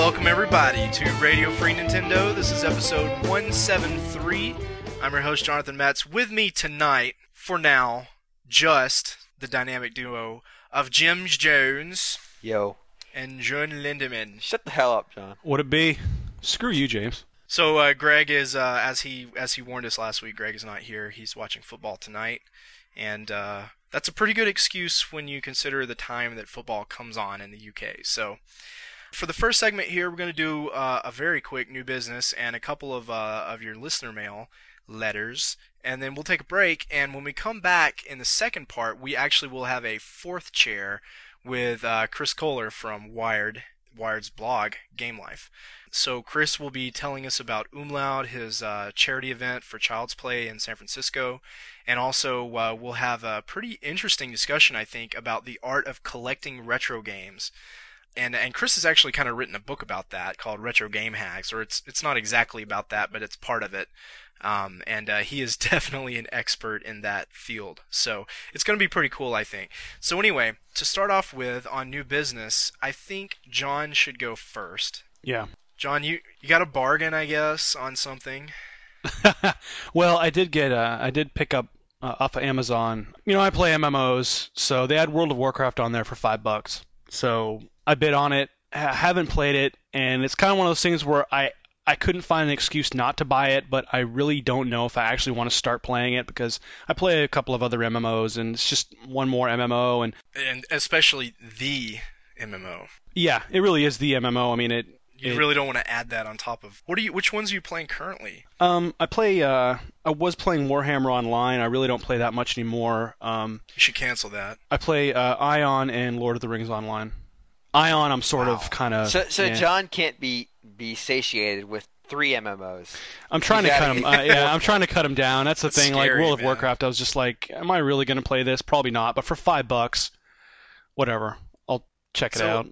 Welcome everybody to Radio Free Nintendo. This is episode 173. I'm your host Jonathan Metz. With me tonight, for now, just the dynamic duo of James Jones. Yo. And John Lindemann. Shut the hell up, John. Would it be? Screw you, James. So Greg is, as he warned us last week, Greg is not here. He's watching football tonight. And that's a pretty good excuse when you consider the time that football comes on in the UK. So for the first segment here, we're going to do a very quick new business and a couple of your listener mail letters. And then we'll take a break. And when we come back in the second part, we actually will have a fourth chair with Chris Kohler from Wired's blog, Game Life. So Chris will be telling us about Umlaut, his charity event for Child's Play in San Francisco, and also we'll have a pretty interesting discussion, I think, about the art of collecting retro games. And Chris has actually kind of written a book about that called Retro Game Hacks, or it's not exactly about that, but it's part of it. And he is definitely an expert in that field. So it's going to be pretty cool, I think. So anyway, to start off with, on new business, I think John should go first. Yeah. John, you got a bargain, I guess, on something? Well, I did pick up off of Amazon. You know, I play MMOs, so they had World of Warcraft on there for $5. So I bid on it, haven't played it, and it's kind of one of those things where I couldn't find an excuse not to buy it, but I really don't know if I actually want to start playing it because I play a couple of other MMOs, and it's just one more MMO. And especially the MMO. Yeah, it really is the MMO. I mean, You really don't want to add that on top of... Which ones are you playing currently? I was playing Warhammer Online. I really don't play that much anymore. You should cancel that. I play Ion and Lord of the Rings Online. Ion, I'm sort of kind of... So John can't be satiated with 3 MMOs. I'm trying to cut him. I'm trying to cut him down. That's the thing. Scary, like World of man. Warcraft, I was just like, am I really going to play this? Probably not. But for $5, whatever, I'll check it out.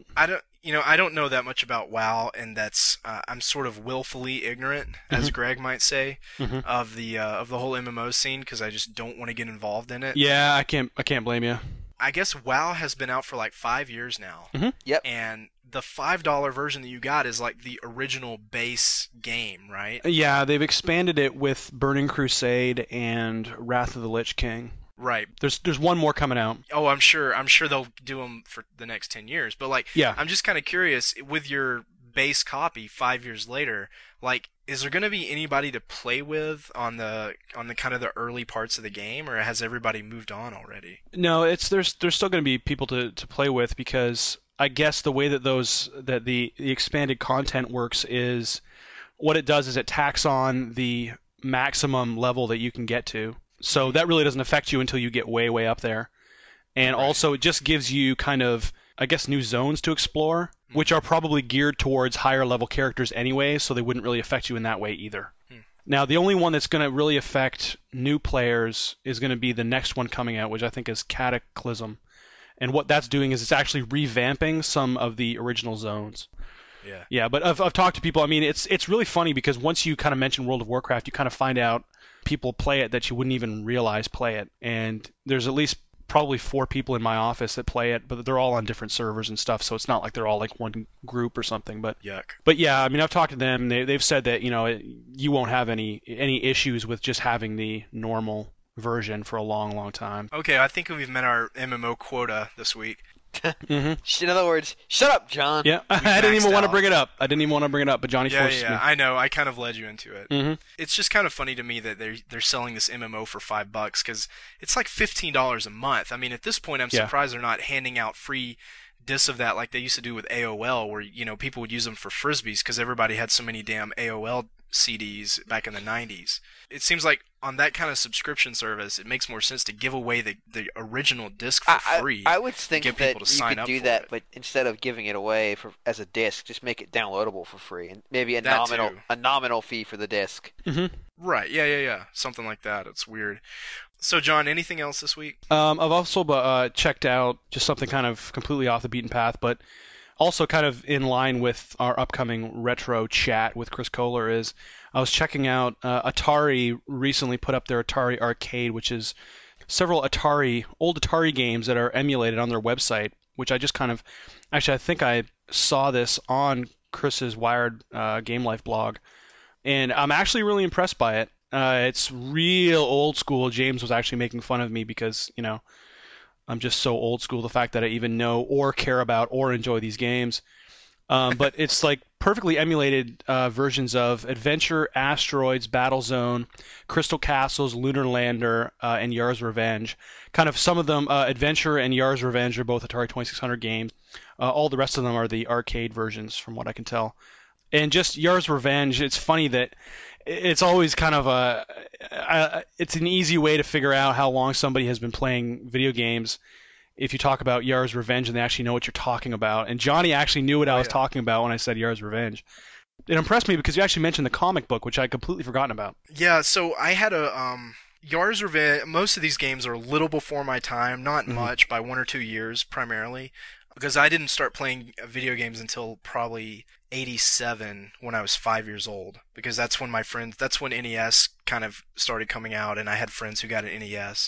I don't know that much about WoW, and that's I'm sort of willfully ignorant, as Greg might say, of the whole MMO scene because I just don't want to get involved in it. Yeah, I can't blame you. I guess WoW has been out for like 5 years now. Yep. And the $5 version that you got is like the original base game, right? Yeah, they've expanded it with Burning Crusade and Wrath of the Lich King. Right. There's one more coming out. Oh, I'm sure they'll do them for the next 10 years. But like, yeah. I'm just kind of curious, with your base copy 5 years later, like, is there going to be anybody to play with on the kind of the early parts of the game, or has everybody moved on already? No, there's still going to be people to play with, because I guess the way that the expanded content works is what it does is it tacks on the maximum level that you can get to. So that really doesn't affect you until you get way, way up there. And also it just gives you kind of, I guess, new zones to explore, which are probably geared towards higher level characters anyway, so they wouldn't really affect you in that way either. Now, the only one that's going to really affect new players is going to be the next one coming out, which I think is Cataclysm. And what that's doing is it's actually revamping some of the original zones. Yeah. Yeah, but I've talked to people. I mean, it's really funny because once you kind of mention World of Warcraft, you kind of find out people play it that you wouldn't even realize play it. And there's at least probably 4 people in my office that play it, but they're all on different servers and stuff, so it's not like they're all like one group or something. But yuck. But yeah, I mean, I've talked to them. They've said that, you know, you won't have any issues with just having the normal version for a long, long time. Okay, I think we've met our MMO quota this week. In other words, shut up, John. Yeah, I didn't even want to bring it up. But Johnny forced me. Yeah, I know. I kind of led you into it. It's just kind of funny to me that they're selling this MMO for $5 because it's like $15 a month. I mean, at this point, I'm surprised they're not handing out free discs of that like they used to do with AOL, where, you know, people would use them for frisbees because everybody had so many damn AOL CDs back in the 90s. It seems like on that kind of subscription service, it makes more sense to give away the original disc for free. I would think get that people to sign you could up do for that, it. but instead of giving it away as a disc, just make it downloadable for free, and maybe a nominal fee for the disc. Right? Yeah. Something like that. It's weird. So, John, anything else this week? I've also checked out just something kind of completely off the beaten path, but also kind of in line with our upcoming retro chat with Chris Kohler is I was checking out Atari recently put up their Atari Arcade, which is several old Atari games that are emulated on their website, which I just kind of... Actually, I think I saw this on Chris's Wired Game Life blog, and I'm actually really impressed by it. It's real old school. James was actually making fun of me because, I'm just so old school, the fact that I even know or care about or enjoy these games. But it's like perfectly emulated versions of Adventure, Asteroids, Battlezone, Crystal Castles, Lunar Lander, and Yar's Revenge. Kind of some of them, Adventure and Yar's Revenge are both Atari 2600 games. All the rest of them are the arcade versions, from what I can tell. And just Yar's Revenge, it's funny that it's always kind of it's an easy way to figure out how long somebody has been playing video games if you talk about Yar's Revenge and they actually know what you're talking about. And Johnny actually knew what I was talking about when I said Yar's Revenge. It impressed me because you actually mentioned the comic book, which I'd completely forgotten about. Yeah, so I had a Yar's Revenge. Most of these games are a little before my time, not much, by 1 or 2 years primarily, because I didn't start playing video games until probably 87 when I was 5 years old, because that's when NES kind of started coming out, and I had friends who got an NES.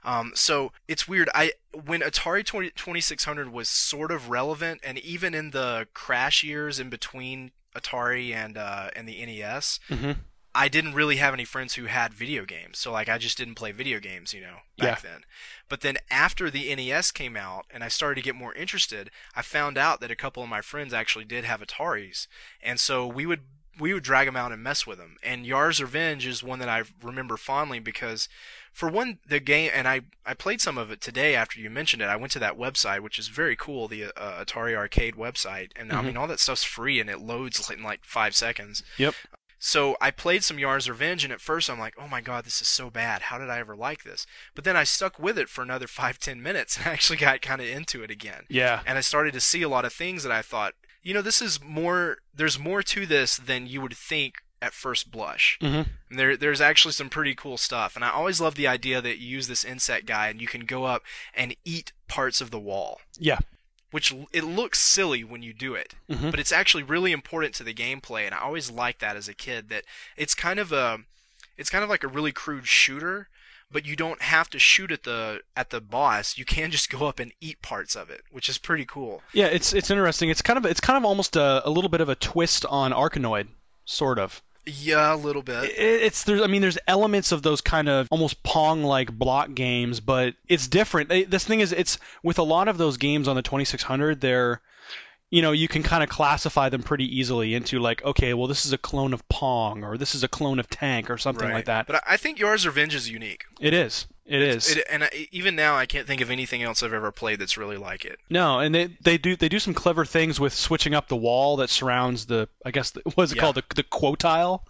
So it's weird. When Atari 2600 was sort of relevant, and even in the crash years in between Atari and the NES, I didn't really have any friends who had video games, so I just didn't play video games, back then. But then after the NES came out and I started to get more interested, I found out that a couple of my friends actually did have Ataris, and so we would drag them out and mess with them. And Yar's Revenge is one that I remember fondly because, for one, the game, and I played some of it today after you mentioned it. I went to that website, which is very cool, the Atari Arcade website, and I mean, all that stuff's free and it loads in 5 seconds. Yep. So I played some Yar's Revenge, and at first I'm like, oh my god, this is so bad. How did I ever like this? But then I stuck with it for another 5-10 minutes, and I actually got kind of into it again. Yeah. And I started to see a lot of things that I thought, this is more, there's more to this than you would think at first blush. And there's actually some pretty cool stuff. And I always love the idea that you use this insect guy, and you can go up and eat parts of the wall. Yeah. Which it looks silly when you do it, but it's actually really important to the gameplay, and I always liked that as a kid. That it's kind of like a really crude shooter, but you don't have to shoot at the boss. You can just go up and eat parts of it, which is pretty cool. Yeah, it's interesting. It's kind of almost a little bit of a twist on Arkanoid, sort of. Yeah, a little bit. There's elements of those kind of almost Pong-like block games, but it's different. This thing is, it's with a lot of those games on the 2600, they're, you can kind of classify them pretty easily into okay, well, this is a clone of Pong, or this is a clone of Tank, or something like that. But I think Yar's Revenge is unique. It is. And even now, I can't think of anything else I've ever played that's really like it. No, and they do some clever things with switching up the wall that surrounds the, I guess, what is it called, the quotile,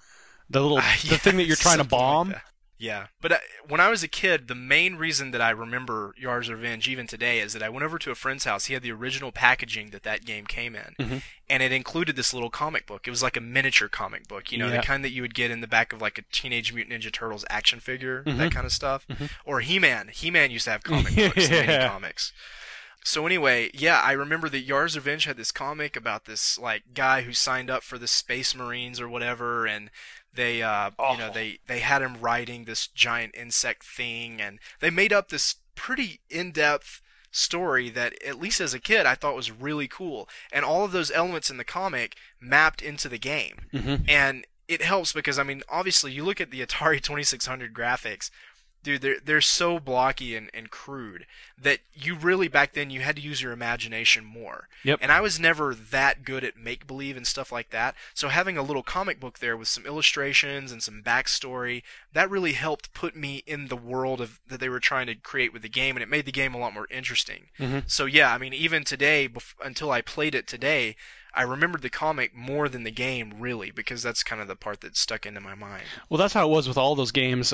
the thing that you're trying to bomb. Like yeah, but when I was a kid, the main reason that I remember Yar's Revenge even today is that I went over to a friend's house. He had the original packaging that game came in, and it included this little comic book. It was like a miniature comic book, the kind that you would get in the back of a Teenage Mutant Ninja Turtles action figure, that kind of stuff. Or He-Man. He-Man used to have comic books, mini comics. So anyway, yeah, I remember that Yar's Revenge had this comic about this guy who signed up for the Space Marines or whatever, and they they had him riding this giant insect thing, and they made up this pretty in-depth story that, at least as a kid, I thought was really cool. And all of those elements in the comic mapped into the game. And it helps because, obviously, you look at the Atari 2600 graphics, dude, they're so blocky and crude that you really, back then, you had to use your imagination more. Yep. And I was never that good at make-believe and stuff like that, so having a little comic book there with some illustrations and some backstory, that really helped put me in the world that they were trying to create with the game, and it made the game a lot more interesting. So yeah, even today, until I played it today, I remembered the comic more than the game, really, because that's kind of the part that stuck into my mind. Well, that's how it was with all those games,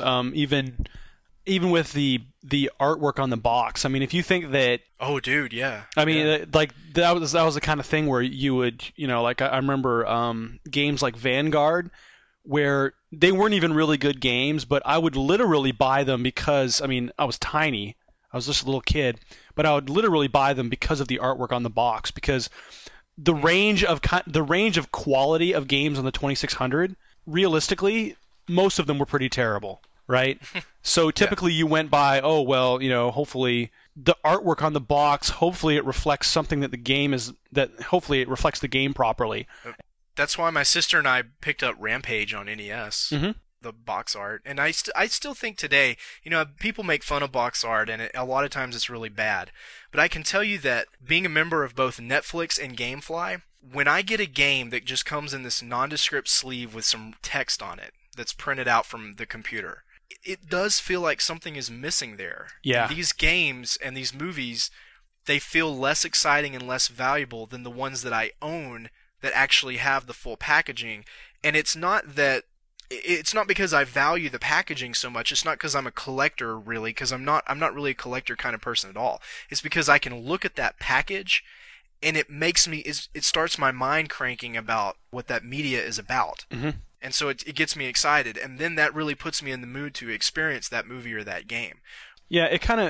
even with the artwork on the box. If you think that... Oh, dude, yeah. That was the kind of thing where you would, I remember games like Vanguard, where they weren't even really good games, but I would literally buy them because, I was tiny. I was just a little kid, but I would literally buy them because of the artwork on the box, because the range of quality of games on the 2600, realistically, most of them were pretty terrible. Right? So typically you went by, hopefully, the artwork on the box, hopefully it reflects something that the game is, that hopefully it reflects the game properly. That's why my sister and I picked up Rampage on NES. Mm-hmm. The box art, and I still think today, people make fun of box art, and a lot of times it's really bad. But I can tell you that being a member of both Netflix and GameFly, when I get a game that just comes in this nondescript sleeve with some text on it that's printed out from the computer, it does feel like something is missing there. Yeah. And these games and these movies, they feel less exciting and less valuable than the ones that I own that actually have the full packaging. And it's not because I value the packaging so much. It's not because I'm a collector, really, because I'm not really a collector kind of person at all. It's because I can look at that package, and it starts my mind cranking about what that media is about. Mm-hmm. And so it gets me excited, and then that really puts me in the mood to experience that movie or that game. Yeah,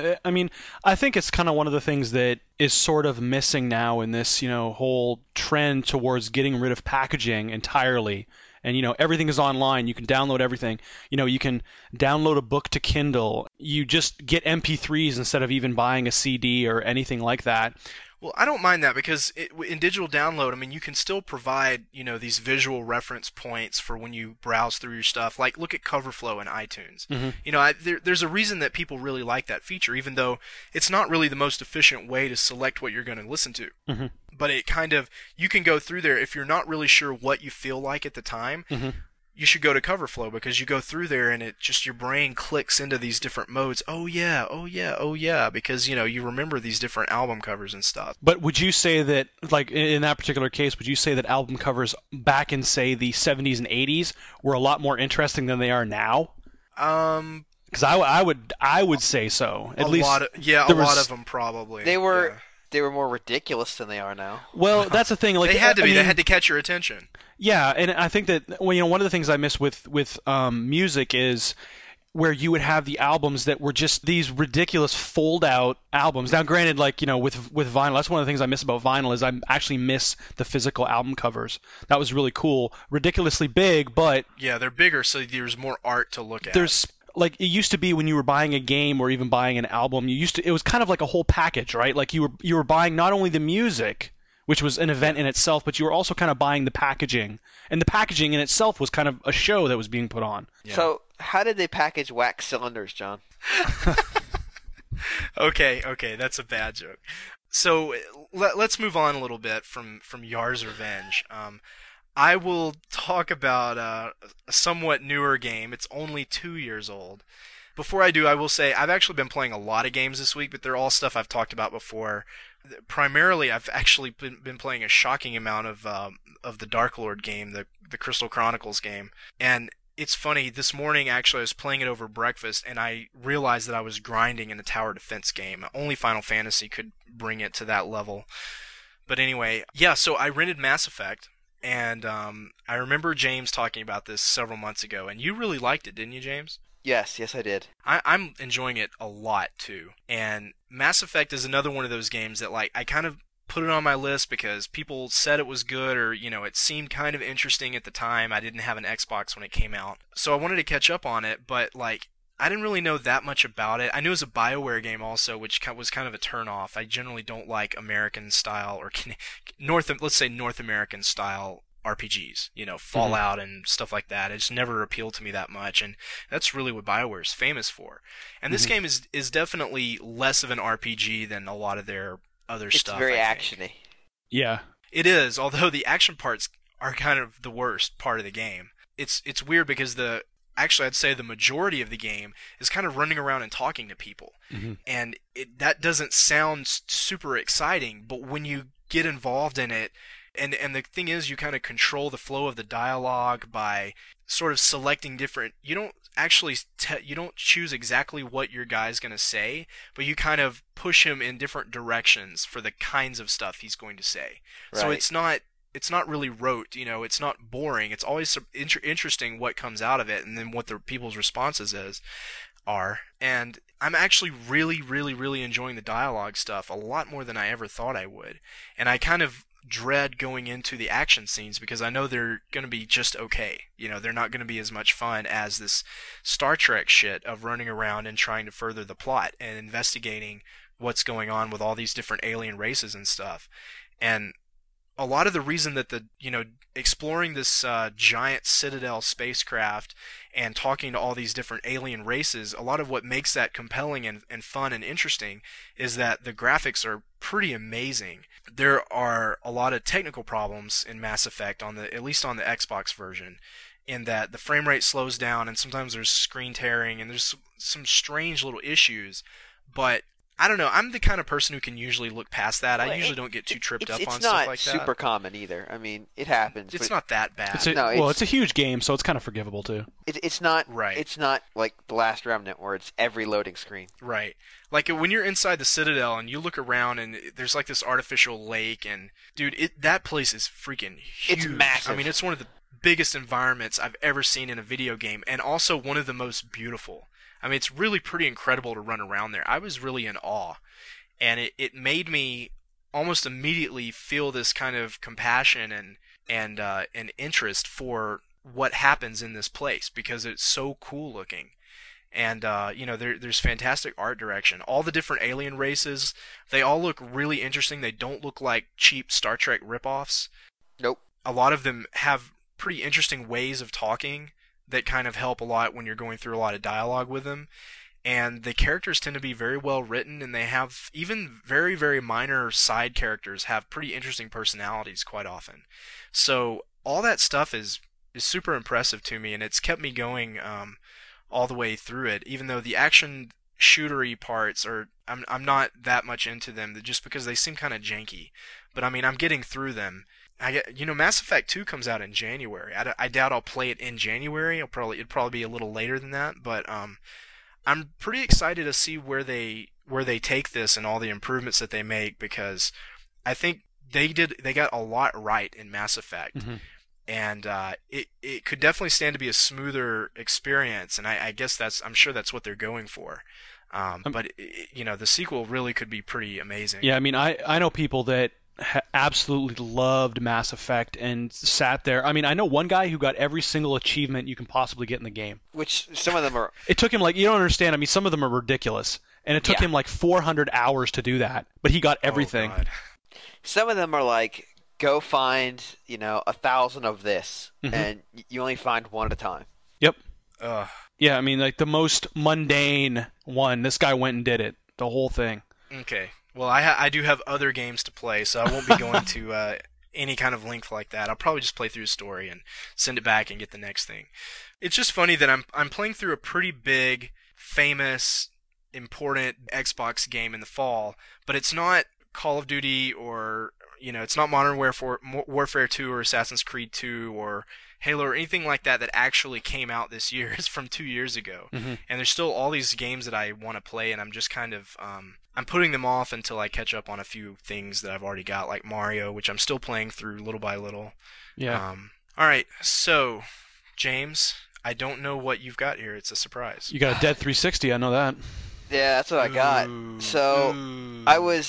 I think it's kind of one of the things that is sort of missing now in this, whole trend towards getting rid of packaging entirely. And, everything is online. You can download everything. You can download a book to Kindle. You just get MP3s instead of even buying a CD or anything like that. Well, I don't mind that because in digital download, you can still provide, these visual reference points for when you browse through your stuff. Like, look at CoverFlow in iTunes. Mm-hmm. There's a reason that people really like that feature, even though it's not really the most efficient way to select what you're going to listen to. Mm-hmm. But you can go through there if you're not really sure what you feel like at the time. Mm-hmm. You should go to CoverFlow because you go through there and your brain clicks into these different modes. Oh yeah, because you remember these different album covers and stuff. But would you say that, like in that particular case, would you say that album covers back in, say, the 70s and 80s were a lot more interesting than they are now? Because I would say so. At least a lot of them probably. They were more ridiculous than they are now. Well, that's the thing. Like, they had to be. They had to catch your attention. Yeah, and I think that one of the things I miss with music is where you would have the albums that were just these ridiculous fold-out albums. Now, granted, like, with vinyl, that's one of the things I miss about vinyl is I actually miss the physical album covers. That was really cool. Ridiculously big, but... Yeah, they're bigger, so there's more art to look at. There's... Like, it used to be when you were buying a game or even buying an album, it was kind of like a whole package, right? Like, you were buying not only the music, which was an event in itself, but you were also kind of buying the packaging. And the packaging in itself was kind of a show that was being put on. Yeah. So, how did they package wax cylinders, John? Okay, that's a bad joke. So, let's move on a little bit from Yar's Revenge. I will talk about a somewhat newer game. It's only 2 years old. Before I do, I will say I've actually been playing a lot of games this week, but they're all stuff I've talked about before. Primarily, I've actually been playing a shocking amount of the Dark Lord game, the Crystal Chronicles game. And it's funny, this morning actually I was playing it over breakfast, and I realized that I was grinding in the tower defense game. Only Final Fantasy could bring it to that level. But anyway, yeah, so I rented Mass Effect. And I remember James talking about this several months ago, and you really liked it, didn't you, James? Yes, I did. I'm enjoying it a lot, too. And Mass Effect is another one of those games that, like, I kind of put it on my list because people said it was good, or, it seemed kind of interesting at the time. I didn't have an Xbox when it came out. So I wanted to catch up on it, but, like, I didn't really know that much about it. I knew it was a BioWare game also, which was kind of a turn-off. I generally don't like American-style or let's say North American-style RPGs, Fallout and stuff like that. It just never appealed to me that much, and that's really what BioWare is famous for. And this game is definitely less of an RPG than a lot of their other stuff. It's very actiony. Yeah. It is, although the action parts are kind of the worst part of the game. It's weird because actually, I'd say the majority of the game is kind of running around and talking to people. Mm-hmm. And that doesn't sound super exciting, but when you get involved in it, and the thing is, you kind of control the flow of the dialogue by sort of selecting different... You don't actually... you don't choose exactly what your guy's going to say, but you kind of push him in different directions for the kinds of stuff he's going to say. Right. So it's not really rote, it's not boring. It's always interesting what comes out of it and then what the people's responses are. And I'm actually really, really, really enjoying the dialogue stuff a lot more than I ever thought I would. And I kind of dread going into the action scenes because I know they're going to be just okay. They're not going to be as much fun as this Star Trek shit of running around and trying to further the plot and investigating what's going on with all these different alien races and stuff. And a lot of the reason that exploring this giant Citadel spacecraft and talking to all these different alien races, a lot of what makes that compelling and fun and interesting is that the graphics are pretty amazing. There are a lot of technical problems in Mass Effect, at least on the Xbox version, in that the frame rate slows down and sometimes there's screen tearing and there's some strange little issues, but I don't know. I'm the kind of person who can usually look past that. I usually don't get too tripped up on stuff like that. It's not super common either. I mean, it happens. It's not that bad. It's a huge game, so it's kind of forgivable too. It's not right. It's not like The Last Remnant where it's every loading screen. Right. Like when you're inside the Citadel and you look around and there's like this artificial lake and dude, that place is freaking huge. It's massive. I mean, it's one of the biggest environments I've ever seen in a video game and also one of the most beautiful. I mean, it's really pretty incredible to run around there. I was really in awe. And it made me almost immediately feel this kind of compassion and interest for what happens in this place because it's so cool looking. And there's fantastic art direction. All the different alien races, they all look really interesting. They don't look like cheap Star Trek ripoffs. Nope. A lot of them have pretty interesting ways of talking that kind of help a lot when you're going through a lot of dialogue with them. And the characters tend to be very well written, and they have even very, very minor side characters have pretty interesting personalities quite often. So all that stuff is super impressive to me, and it's kept me going all the way through it. Even though the action shootery parts I'm not that much into them, just because they seem kind of janky. But I mean, I'm getting through them. Mass Effect 2 comes out in January. I doubt I'll play it in January. It'd probably be a little later than that, but I'm pretty excited to see where they take this and all the improvements that they make, because I think they got a lot right in Mass Effect. Mm-hmm. And it could definitely stand to be a smoother experience, and I guess I'm sure that's what they're going for. But the sequel really could be pretty amazing. Yeah, I mean, I know people that absolutely loved Mass Effect and sat there. I mean, I know one guy who got every single achievement you can possibly get in the game. Which some of them are... It took him you don't understand. I mean, some of them are ridiculous. And it took him 400 hours to do that. But he got everything. Oh, God. Some of them are go find, 1,000 of this. Mm-hmm. And you only find one at a time. Yep. Yeah, I mean, the most mundane one, this guy went and did it. The whole thing. Okay. Well, I do have other games to play, so I won't be going to any kind of length like that. I'll probably just play through a story and send it back and get the next thing. It's just funny that I'm playing through a pretty big, famous, important Xbox game in the fall, but it's not Call of Duty or it's not Modern Warfare 2 or Assassin's Creed 2 or Halo or anything like that actually came out this year. It's from 2 years ago. Mm-hmm. And there's still all these games that I want to play, and I'm just kind of I'm putting them off until I catch up on a few things that I've already got, like Mario, which I'm still playing through little by little. Yeah. All right, so James, I don't know what you've got here. It's a surprise. You got a Dead 360, I know that. Yeah, that's what I got. So I was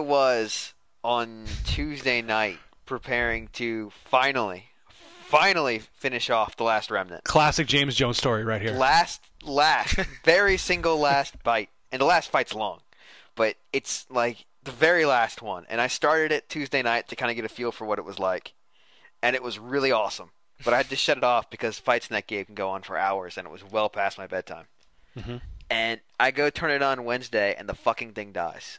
on Tuesday night preparing to finally finish off The Last Remnant. Classic James Jones story right here. Last, very single last bite. And the last fight's long. But it's the very last one. And I started it Tuesday night to kind of get a feel for what it was like. And it was really awesome. But I had to shut it off because fights in that game can go on for hours, and it was well past my bedtime. Mm-hmm. And I go turn it on Wednesday, and the fucking thing dies.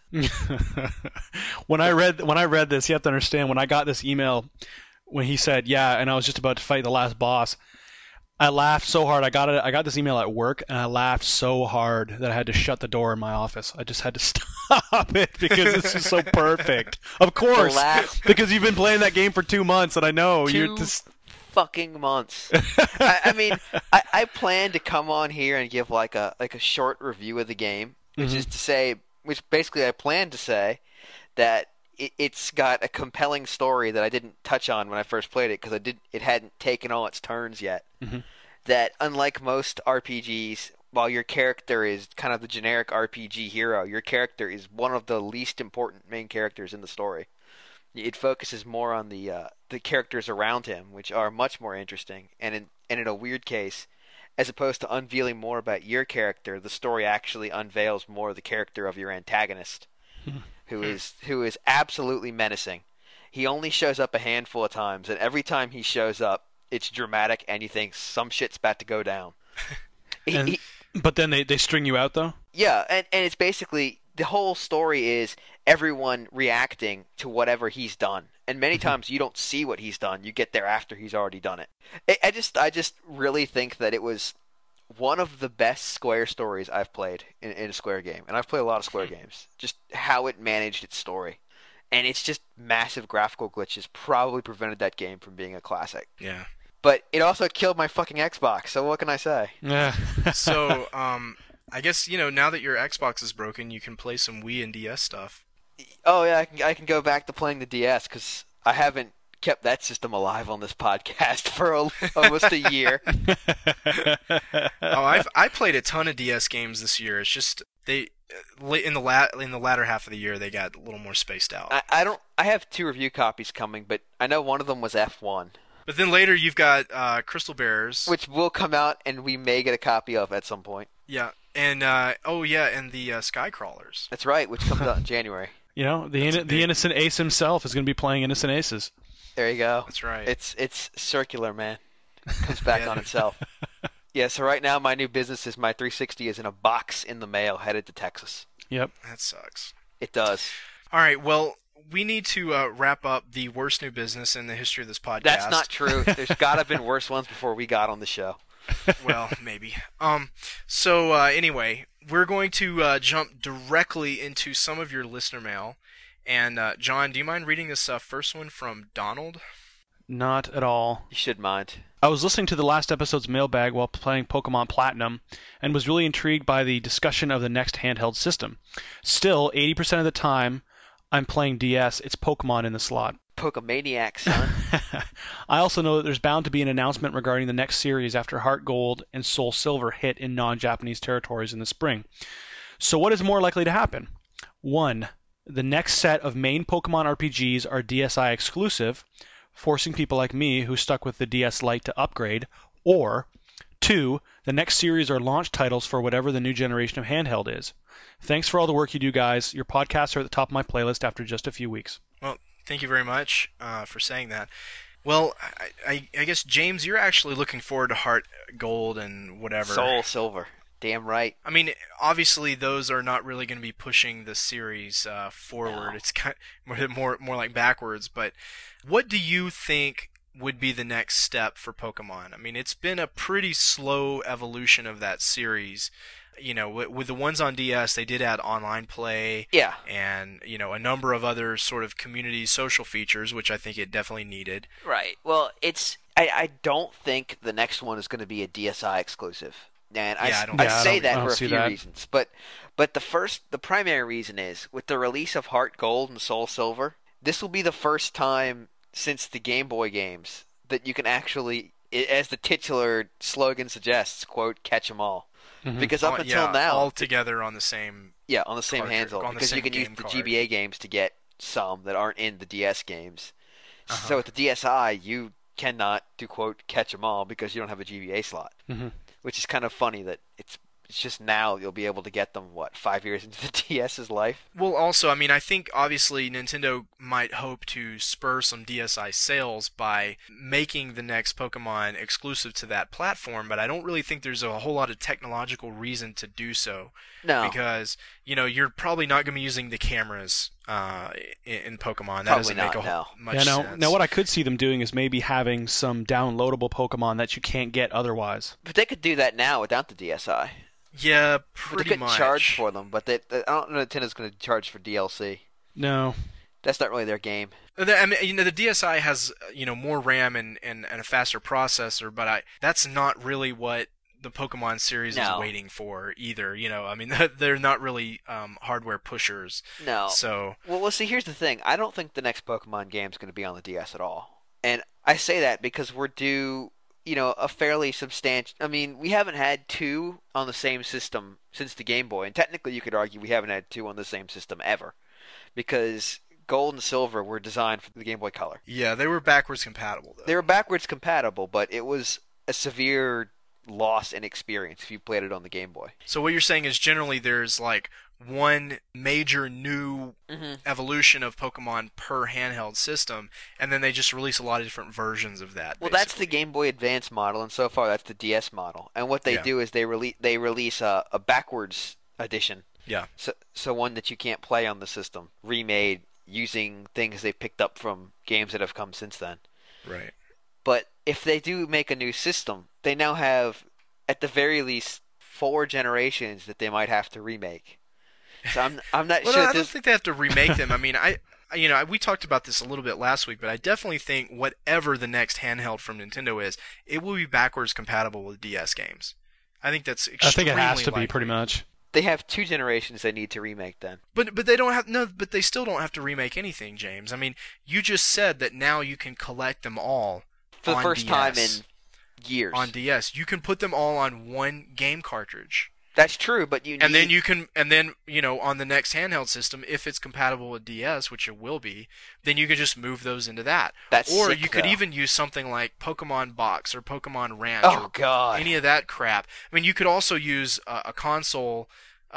When I read this, you have to understand, when I got this email, when he said, yeah, and I was just about to fight the last boss, I laughed so hard. I got this email at work, and I laughed so hard that I had to shut the door in my office. I just had to stop it because this is so perfect. Of course, because you've been playing that game for 2 months, and I know you're just fucking months. I mean, I plan to come on here and give a short review of the game, which is to say, basically I plan to say that it's got a compelling story that I didn't touch on when I first played it because it hadn't taken all its turns yet. Mm-hmm. That unlike most RPGs, while your character is kind of the generic RPG hero, your character is one of the least important main characters in the story. It focuses more on the characters around him, which are much more interesting. And in a weird case, as opposed to unveiling more about your character, the story actually unveils more of the character of your antagonist. who is absolutely menacing. He only shows up a handful of times, and every time he shows up, it's dramatic, and you think some shit's about to go down. But then they string you out, though? Yeah, and it's basically, the whole story is everyone reacting to whatever he's done. And many times you don't see what he's done. You get there after he's already done it. I just really think that it was one of the best Square stories I've played in a Square game. And I've played a lot of Square games. Just how it managed its story. And it's just massive graphical glitches probably prevented that game from being a classic. Yeah. But it also killed my fucking Xbox, so what can I say? Yeah. So, I guess, now that your Xbox is broken, you can play some Wii and DS stuff. Oh, yeah, I can go back to playing the DS, because I haven't kept that system alive on this podcast for almost a year. I played a ton of DS games this year. It's just, in the latter half of the year, they got a little more spaced out. I have 2 review copies coming, but I know one of them was F1. But then later you've got Crystal Bears, which will come out and we may get a copy of at some point. Yeah, and and the Skycrawlers. That's right, which comes out in January. The Innocent Ace himself is going to be playing Innocent Aces. There you go. That's right. It's circular, man. It comes back on itself. Yeah, so right now my new business is my 360 is in a box in the mail headed to Texas. Yep. That sucks. It does. All right, well, we need to wrap up the worst new business in the history of this podcast. That's not true. There's got to have been worse ones before we got on the show. Well, maybe. So anyway, we're going to jump directly into some of your listener mail. And John, do you mind reading this first one from Donald? Not at all. You should mind. I was listening to the last episode's mailbag while playing Pokemon Platinum and was really intrigued by the discussion of the next handheld system. Still, 80% of the time I'm playing DS, it's Pokemon in the slot. Pokemaniac, son. I also know that there's bound to be an announcement regarding the next series after Heart Gold and Soul Silver hit in non-Japanese territories in the spring. So what is more likely to happen? 1. The next set of main Pokemon RPGs are DSi exclusive, forcing people like me who stuck with the DS Lite to upgrade. Or 2. The next series are launch titles for whatever the new generation of handheld is. Thanks for all the work you do, guys. Your podcasts are at the top of my playlist after just a few weeks. Well, thank you very much for saying that. Well, I guess, James, you're actually looking forward to Heart Gold and whatever. Soul Silver. Damn right. I mean, obviously, those are not really going to be pushing the series forward. No. It's kind of more like backwards. But what do you think would be the next step for Pokemon? I mean, it's been a pretty slow evolution of that series. With the ones on DS, they did add online play, yeah, and a number of other sort of community social features, which I think it definitely needed. Right. Well, I don't think the next one is going to be a DSi exclusive, and I say that for a few reasons. But the primary reason is with the release of Heart Gold and Soul Silver, this will be the first time since the Game Boy games that you can actually, as the titular slogan suggests, quote, catch 'em all. Mm-hmm. Because up until now, all together on the same handle, because you can use the GBA games to get some that aren't in the DS games. Uh-huh. So with the DSi, you cannot do quote catch 'em all because you don't have a GBA slot, mm-hmm. which is kind of funny that it's just now you'll be able to get them 5 years into the DS's life. Well, also, I mean, I think obviously Nintendo might hope to spur some DSi sales by making the next Pokemon exclusive to that platform, but I don't really think there's a whole lot of technological reason to do so. No, because you're probably not going to be using the cameras in Pokemon. That probably doesn't not, make much sense. Now, what I could see them doing is maybe having some downloadable Pokemon that you can't get otherwise. But they could do that now without the DSi. Yeah, pretty much. They couldn't charge for them, but I don't know Nintendo's going to charge for DLC. No. That's not really their game. I mean, the DSi has more RAM and a faster processor, but that's not really what the Pokemon series is waiting for either. I mean, they're not really hardware pushers. No. So. Well, see, here's the thing. I don't think the next Pokemon game is going to be on the DS at all, and I say that because we're due. A fairly substantial... I mean, we haven't had 2 on the same system since the Game Boy, and technically you could argue we haven't had 2 on the same system ever, because Gold and Silver were designed for the Game Boy Color. Yeah, they were backwards compatible, though. They were backwards compatible, but it was a severe loss in experience if you played it on the Game Boy. So what you're saying is generally there's, one major new evolution of Pokemon per handheld system, and then they just release a lot of different versions of that. Well, basically. that's the Game Boy Advance model, and so far that's the DS model. And what they do is they release a backwards edition. Yeah. So one that you can't play on the system, remade using things they've picked up from games that have come since then. Right. But if they do make a new system, they now have, at the very least, 4 generations that they might have to remake. So I'm not well, sure. No, I don't think they have to remake them. I mean, we talked about this a little bit last week, but I definitely think whatever the next handheld from Nintendo is, it will be backwards compatible with DS games. I think that's extremely I think it has to likely. be pretty much. They have 2 generations they need to remake then. But they don't have but they still don't have to remake anything, James. I mean, you just said that now you can collect them all For the on first DS. time in years. On DS, you can put them all on one game cartridge. That's true, but And then on the next handheld system, if it's compatible with DS, which it will be, then you could just move those into that. That's or sick, you could though. even use something like Pokemon Box or Pokemon Ranch Oh, or God. any of that crap. I mean, you could also use a console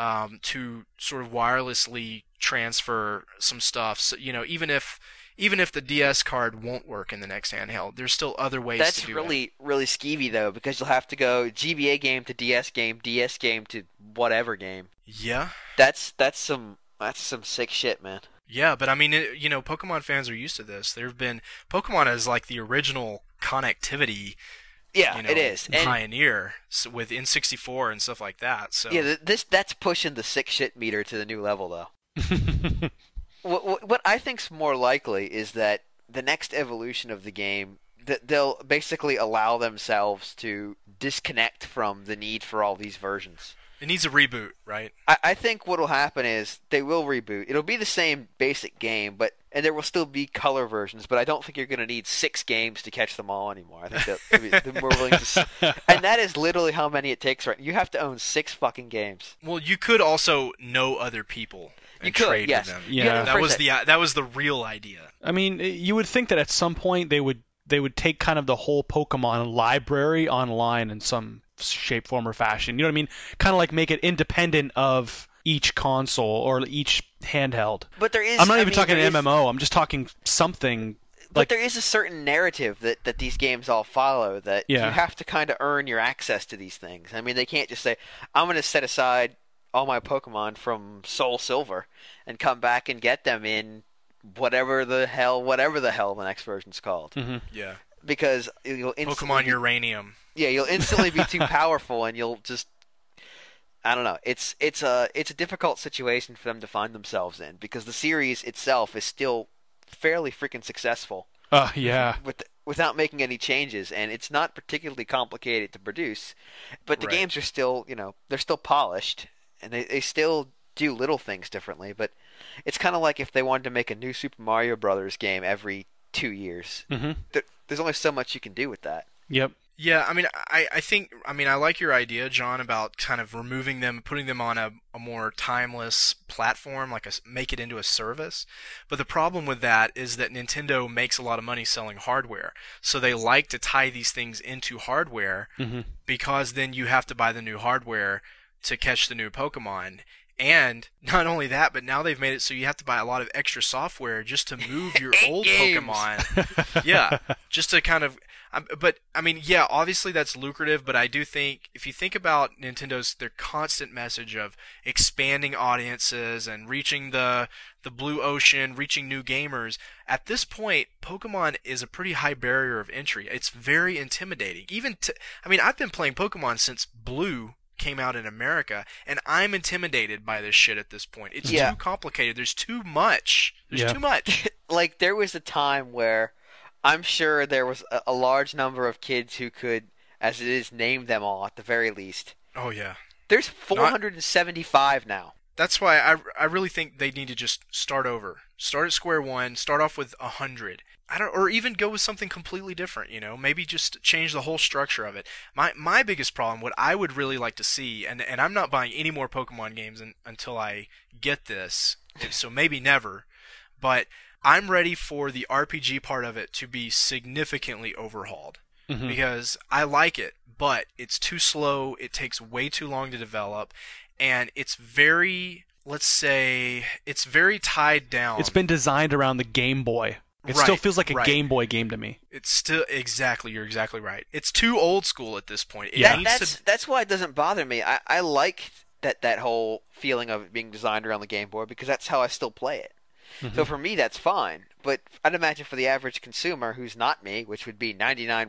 to sort of wirelessly transfer some stuff. So, even if the DS card won't work in the next handheld, there's still other ways That's to do really, it. really skeevy, though, because you'll have to go GBA game to DS game to whatever game. Yeah. That's some sick shit, man. Yeah, but I mean, Pokemon fans are used to this. Pokemon is like the original connectivity, Yeah, it is. And pioneer with N64 and stuff like that. So yeah, that's pushing the sick shit meter to the new level, though. What I think's more likely is that the next evolution of the game, that they'll basically allow themselves to disconnect from the need for all these versions. it needs a reboot, right? I think what'll happen is they will reboot. It'll be the same basic game, and there will still be color versions, but I don't think you're going to need 6 games to catch them all anymore. I think that they're more willing to, and that is literally how many it takes. Right, you have to own 6 fucking games. Well, you could also know other people and You could, trade yes. with them. Yeah. You have That friends was the real idea. I mean, you would think that at some point they would take kind of the whole Pokemon library online in some shape, form, or fashion. You know what I mean? Kind of like make it independent of each console or each handheld. But there is. I'm not even there talking is- MMO. I'm just talking something. But there is a certain narrative that these games all follow that Yeah. you have to kind of earn your access to these things. I mean, they can't just say, I'm going to set aside all my Pokemon from Soul Silver and come back and get them in whatever the hell the next version's called. Mm-hmm. Yeah. Because you'll instantly Pokemon Uranium. you'll instantly be too powerful, and you'll just, I don't know. It's a difficult situation for them to find themselves in, because the series itself is still fairly freaking successful Yeah. without making any changes, and it's not particularly complicated to produce. But the Right. games are still, they're still polished, and they still do little things differently. But it's kind of like if they wanted to make a new Super Mario Brothers game every 2 years. Mm-hmm. There's only so much you can do with that. Yep. Yeah, I mean, I like your idea, John, about kind of removing them, putting them on a more timeless platform, make it into a service. But the problem with that is that Nintendo makes a lot of money selling hardware. So they like to tie these things into hardware Mm-hmm. because then you have to buy the new hardware to catch the new Pokemon. And not only that, but now they've made it so you have to buy a lot of extra software just to move your old games. Pokemon. Yeah, just to kind of. But I mean, yeah, obviously that's lucrative. But I do think if you think about their constant message of expanding audiences and reaching the blue ocean, reaching new gamers. At this point, Pokemon is a pretty high barrier of entry. It's very intimidating. I've been playing Pokemon since Blue came out in America, and I'm intimidated by this shit at this point. It's Yeah. too complicated. There's too much. There's too much. Like, there was a time where I'm sure there was a large number of kids who could, as it is, name them all at the very least. Oh yeah. There's 475 now. That's why I really think they need to just start over. Start at square one. Start off with 100. Or even go with something completely different. Maybe just change the whole structure of it. My biggest problem, what I would really like to see, and I'm not buying any more Pokemon games until I get this. So maybe never. But I'm ready for the RPG part of it to be significantly overhauled. Mm-hmm. Because I like it, but it's too slow. It takes way too long to develop. And it's very let's say, it's very tied down. It's been designed around the Game Boy. It still feels like a Game Boy game to me. It's still you're exactly right. It's too old school at this point. That's why it doesn't bother me. I like that whole feeling of it being designed around the Game Boy because that's how I still play it. Mm-hmm. So for me, that's fine. But I'd imagine for the average consumer who's not me, which would be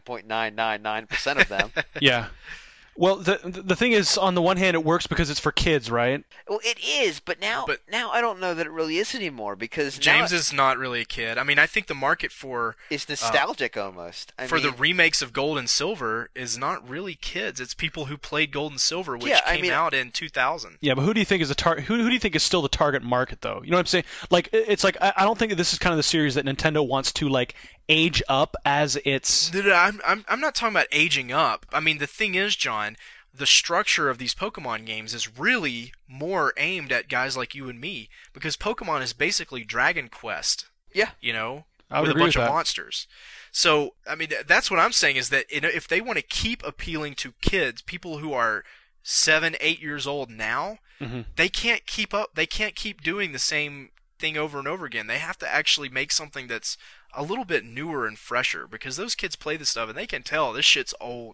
99.999% of them. Yeah. Well, the thing is, on the one hand, it works because it's for kids, right? Well, it is, but now I don't know that it really is anymore because James is not really a kid. I mean, I think the market for it's nostalgic almost. The remakes of Gold and Silver is not really kids. It's people who played Gold and Silver, which came out in 2000. Yeah, but who do you think is who do you think is still the target market, though? You know what I'm saying? Like, it's like I don't think that this is kind of the series that Nintendo wants to like age up as its. I'm not talking about aging up. I mean, the thing is, John, the structure of these Pokemon games is really more aimed at guys like you and me because Pokemon is basically Dragon Quest. Yeah. You know, with a bunch of that. monsters. So, I mean, that's what I'm saying is that if they want to keep appealing to kids, people who are 7, 8 years old now, mm-hmm. they can't keep up. They can't keep doing the same thing over and over again. They have to actually make something that's a little bit newer and fresher because those kids play this stuff and they can tell this shit's old.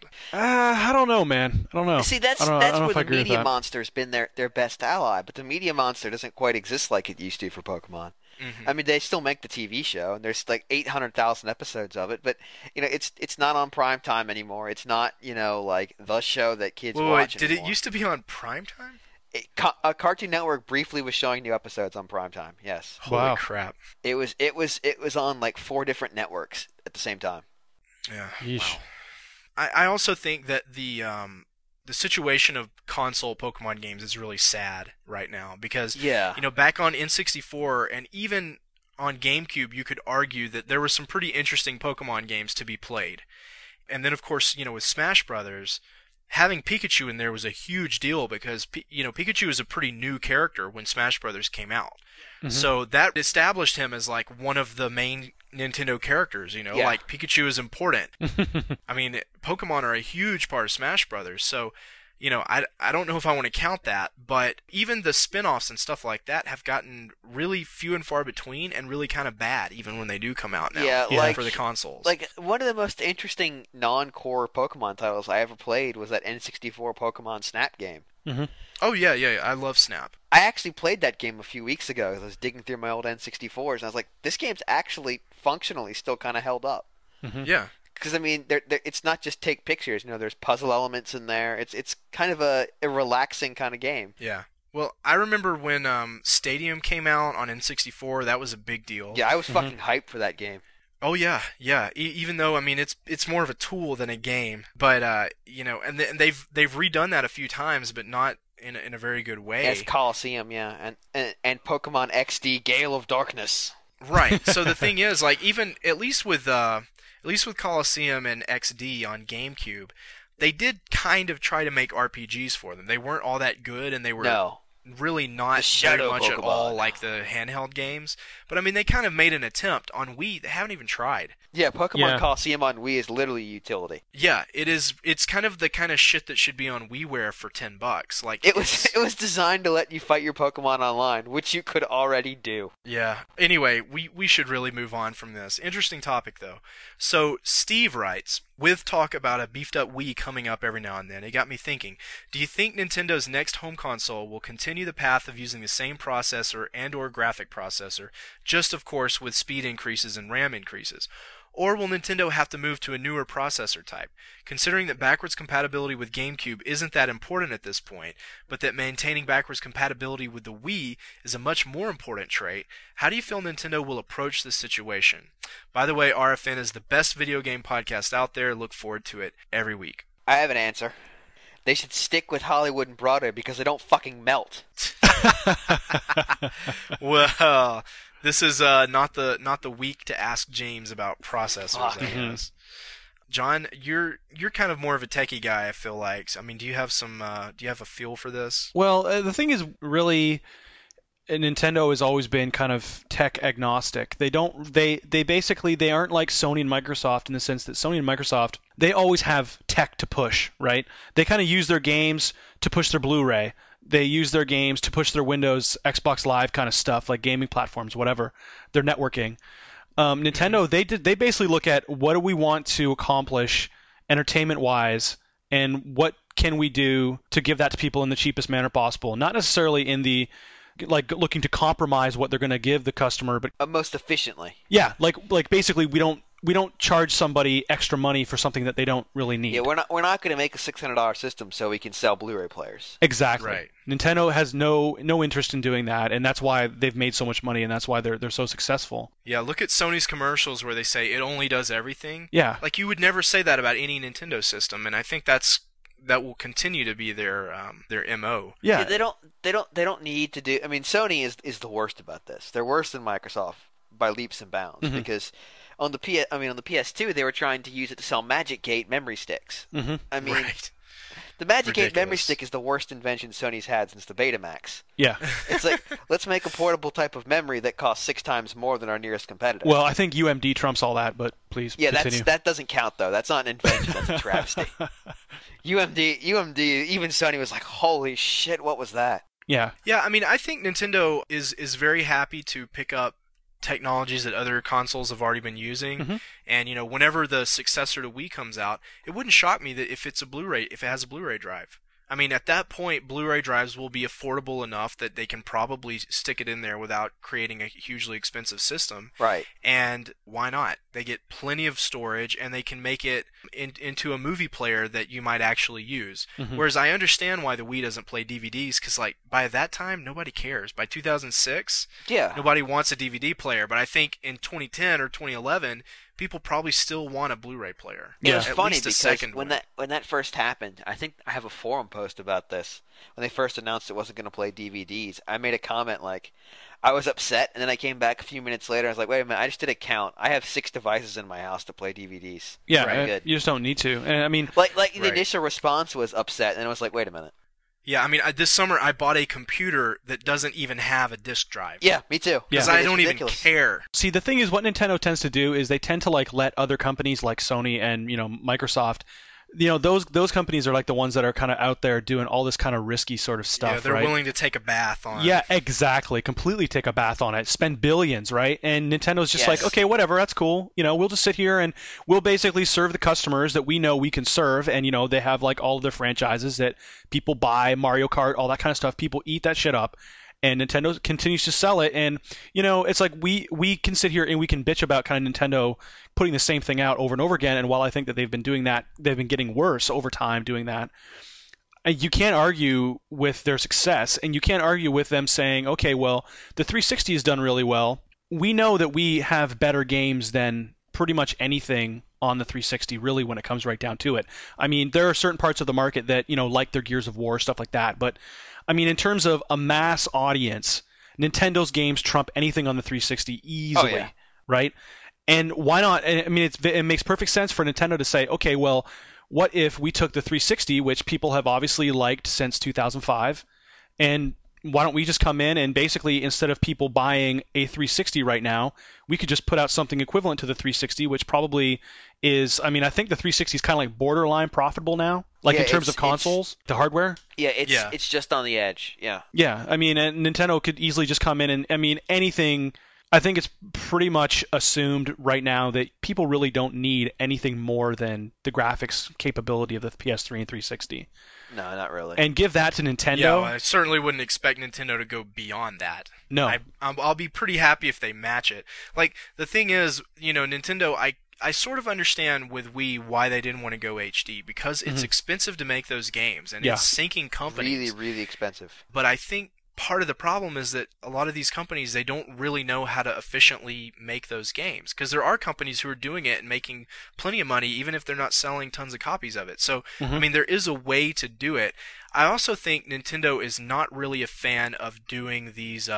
I don't know, man. I don't know. See, that's where the Media Monster's been their best ally, but the Media Monster doesn't quite exist like it used to for Pokemon. Mm-hmm. I mean, they still make the TV show, and there's like 800,000 episodes of it, but it's not on prime time anymore. It's not like the show that kids watch anymore. Did it used to be on prime time? Cartoon Network briefly was showing new episodes on primetime. Yes. Holy crap! It was on like 4 different networks at the same time. Yeah. Yeesh. Wow. I also think that the situation of console Pokemon games is really sad right now because back on N64 and even on GameCube, you could argue that there were some pretty interesting Pokemon games to be played, and then of course with Smash Brothers. Having Pikachu in there was a huge deal because Pikachu is a pretty new character when Smash Brothers came out. Mm-hmm. So that established him as like one of the main Nintendo characters, like Pikachu is important. I mean, Pokemon are a huge part of Smash Brothers. So, I don't know if I want to count that, but even the spin-offs and stuff like that have gotten really few and far between and really kind of bad even when they do come out now for the consoles. Like, one of the most interesting non-core Pokemon titles I ever played was that N64 Pokemon Snap game. Mm-hmm. Oh, yeah, I love Snap. I actually played that game a few weeks ago. I was digging through my old N64s, and I was like, this game's actually functionally still kind of held up. Mm-hmm. Yeah. Because, I mean, it's not just take pictures. There's puzzle elements in there. It's kind of a relaxing kind of game. Yeah. Well, I remember when Stadium came out on N64, that was a big deal. Yeah, I was fucking hyped for that game. Oh, yeah. Even though, I mean, it's more of a tool than a game. But, and they've redone that a few times, but not in a very good way. It's Coliseum, yeah. And Pokemon XD Gale of Darkness. Right. So the thing is, like, even, at least with Coliseum and XD on GameCube, they did kind of try to make RPGs for them. They weren't all that good, and they were really not very much at all like the handheld games. But I mean, they kind of made an attempt. On Wii, they haven't even tried. Yeah, Pokemon Coliseum on Wii is literally utility. Yeah, it is. It's kind of the kind of shit that should be on WiiWare for $10. Like it was designed to let you fight your Pokemon online, which you could already do. Yeah. Anyway, we should really move on from this. Interesting topic though. So Steve writes, with talk about a beefed up Wii coming up every now and then, it got me thinking, do you think Nintendo's next home console will continue the path of using the same processor and or graphic processor, just of course with speed increases and RAM increases? Or will Nintendo have to move to a newer processor type? Considering that backwards compatibility with GameCube isn't that important at this point, but that maintaining backwards compatibility with the Wii is a much more important trait, how do you feel Nintendo will approach this situation? By the way, RFN is the best video game podcast out there. Look forward to it every week. I have an answer. They should stick with Hollywood and Broadway because they don't fucking melt. Well... This is not the week to ask James about processors, I guess. John, you're kind of more of a techie guy, I feel like. I mean, do you have a feel for this? Well, the thing is, really, Nintendo has always been kind of tech agnostic. They basically aren't like Sony and Microsoft in the sense that Sony and Microsoft, they always have tech to push, right? They kind of use their games to push their Blu-ray. They use their games to push their Windows, Xbox Live kind of stuff, like gaming platforms, whatever. Their networking. Nintendo, they basically look at what do we want to accomplish entertainment-wise, and what can we do to give that to people in the cheapest manner possible. Not necessarily in the looking to compromise what they're going to give the customer, but most efficiently. Yeah, like basically we don't charge somebody extra money for something that they don't really need. Yeah, we're not going to make a $600 system so we can sell Blu-ray players. Exactly. Right. Nintendo has no interest in doing that, and that's why they've made so much money, and that's why they're so successful. Yeah, look at Sony's commercials where they say it only does everything. Yeah. Like you would never say that about any Nintendo system, and I think that will continue to be their MO. Yeah. They don't need to do. I mean, Sony is the worst about this. They're worse than Microsoft by leaps and bounds because on the PS2 they were trying to use it to sell Magic Gate memory sticks. Mm-hmm. I mean, Right. the Magic Gate memory Ridiculous. stick is the worst invention Sony's had since the Betamax. Yeah. It's like, let's make a portable type of memory that costs 6 times more than our nearest competitor. Well, I think UMD trumps all that, but please continue. that doesn't count though. That's not an invention. That's a travesty. UMD, even Sony was like, holy shit, what was that? Yeah. Yeah, I mean, I think Nintendo is very happy to pick up technologies that other consoles have already been using. Mhm. And, whenever the successor to Wii comes out, it wouldn't shock me that if it has a Blu-ray drive. I mean, at that point, Blu-ray drives will be affordable enough that they can probably stick it in there without creating a hugely expensive system. Right. And why not? They get plenty of storage, and they can make it into a movie player that you might actually use. Mhm. Whereas I understand why the Wii doesn't play DVDs, because by that time, nobody cares. By 2006, Yeah. nobody wants a DVD player. But I think in 2010 or 2011, people probably still want a Blu-ray player. Yeah. It's At funny least a because second when one. that first happened, I think I have a forum post about this. When they first announced it wasn't going to play DVDs, I made a comment like, I was upset, and then I came back a few minutes later. I was like, wait a minute, I just did a count. I have 6 devices in my house to play DVDs. Yeah, Very good. you just don't need to. And I mean, Like the Right. initial response was upset, and I was like, wait a minute. Yeah, I mean, this summer I bought a computer that doesn't even have a disk drive. Yeah, me too. Because Yeah. I It's don't ridiculous. even care. see, the thing is, what Nintendo tends to do is they tend to let other companies like Sony and Microsoft, those companies are like the ones that are kind of out there doing all this kind of risky sort of stuff. Yeah, they're right? willing to take a bath on. Yeah, exactly. Completely take a bath on it. Spend billions, right? And Nintendo's just Yes. like, okay, whatever, that's cool. We'll just sit here and we'll basically serve the customers that we know we can serve. And, they have like all of their franchises that people buy, Mario Kart, all that kind of stuff. People eat that shit up. And Nintendo continues to sell it. And, it's like we can sit here and we can bitch about kind of Nintendo putting the same thing out over and over again. And while I think that they've been doing that, they've been getting worse over time doing that. You can't argue with their success, and you can't argue with them saying, okay, well, the 360 has done really well. We know that we have better games than pretty much anything on the 360, really, when it comes right down to it. I mean, there are certain parts of the market that, like their Gears of War, stuff like that. But, I mean, in terms of a mass audience, Nintendo's games trump anything on the 360 easily, yeah. right? And why not? I mean, it makes perfect sense for Nintendo to say, okay, well, what if we took the 360, which people have obviously liked since 2005, and why don't we just come in and basically, instead of people buying a 360 right now, we could just put out something equivalent to the 360, which probably is, I mean, I think the 360 is kind of like borderline profitable now, like Yeah, in terms of it's- consoles, the hardware. Yeah, Yeah. it's just on the edge. Yeah. Yeah, I mean, and Nintendo could easily just come in and, I mean, anything. I think it's pretty much assumed right now that people really don't need anything more than the graphics capability of the PS3 and 360. No, not really. And give that to Nintendo. Yeah, well, I certainly wouldn't expect Nintendo to go beyond that. No. I'll be pretty happy if they match it. Like, the thing is, Nintendo, I sort of understand with Wii why they didn't want to go HD, because it's expensive to make those games, and Yeah. it's sinking companies. really, really expensive. But I think part of the problem is that a lot of these companies, they don't really know how to efficiently make those games, because there are companies who are doing it and making plenty of money even if they're not selling tons of copies of it. So, I mean, there is a way to do it. I also think Nintendo is not really a fan of doing these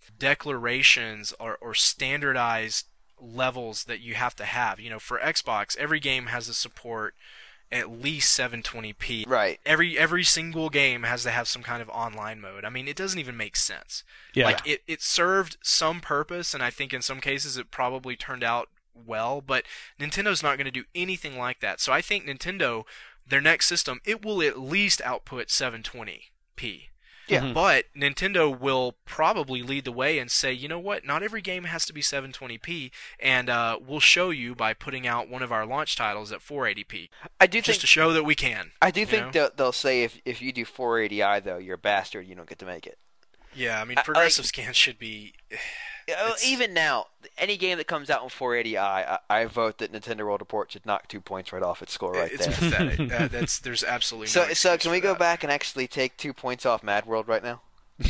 declarations or standardized levels that you have to have. For Xbox, every game has to support at least 720p. Right. Every single game has to have some kind of online mode. I mean, it doesn't even make sense. Yeah. Like, it served some purpose, and I think in some cases it probably turned out well, but Nintendo's not going to do anything like that. So I think Nintendo, their next system, it will at least output 720p. Yeah. But Nintendo will probably lead the way and say, you know what, not every game has to be 720p, and we'll show you by putting out one of our launch titles at 480p. I do just think to show that we can. I do think they'll say if you do 480i though, you're a bastard. You don't get to make it. Yeah, I mean, progressive scans should be. Even now, any game that comes out in 480i, I vote that Nintendo World Report should knock 2 points right off its score right it's there. It's pathetic. There's absolutely so. no So can we go that. back and actually take 2 points off Mad World right now?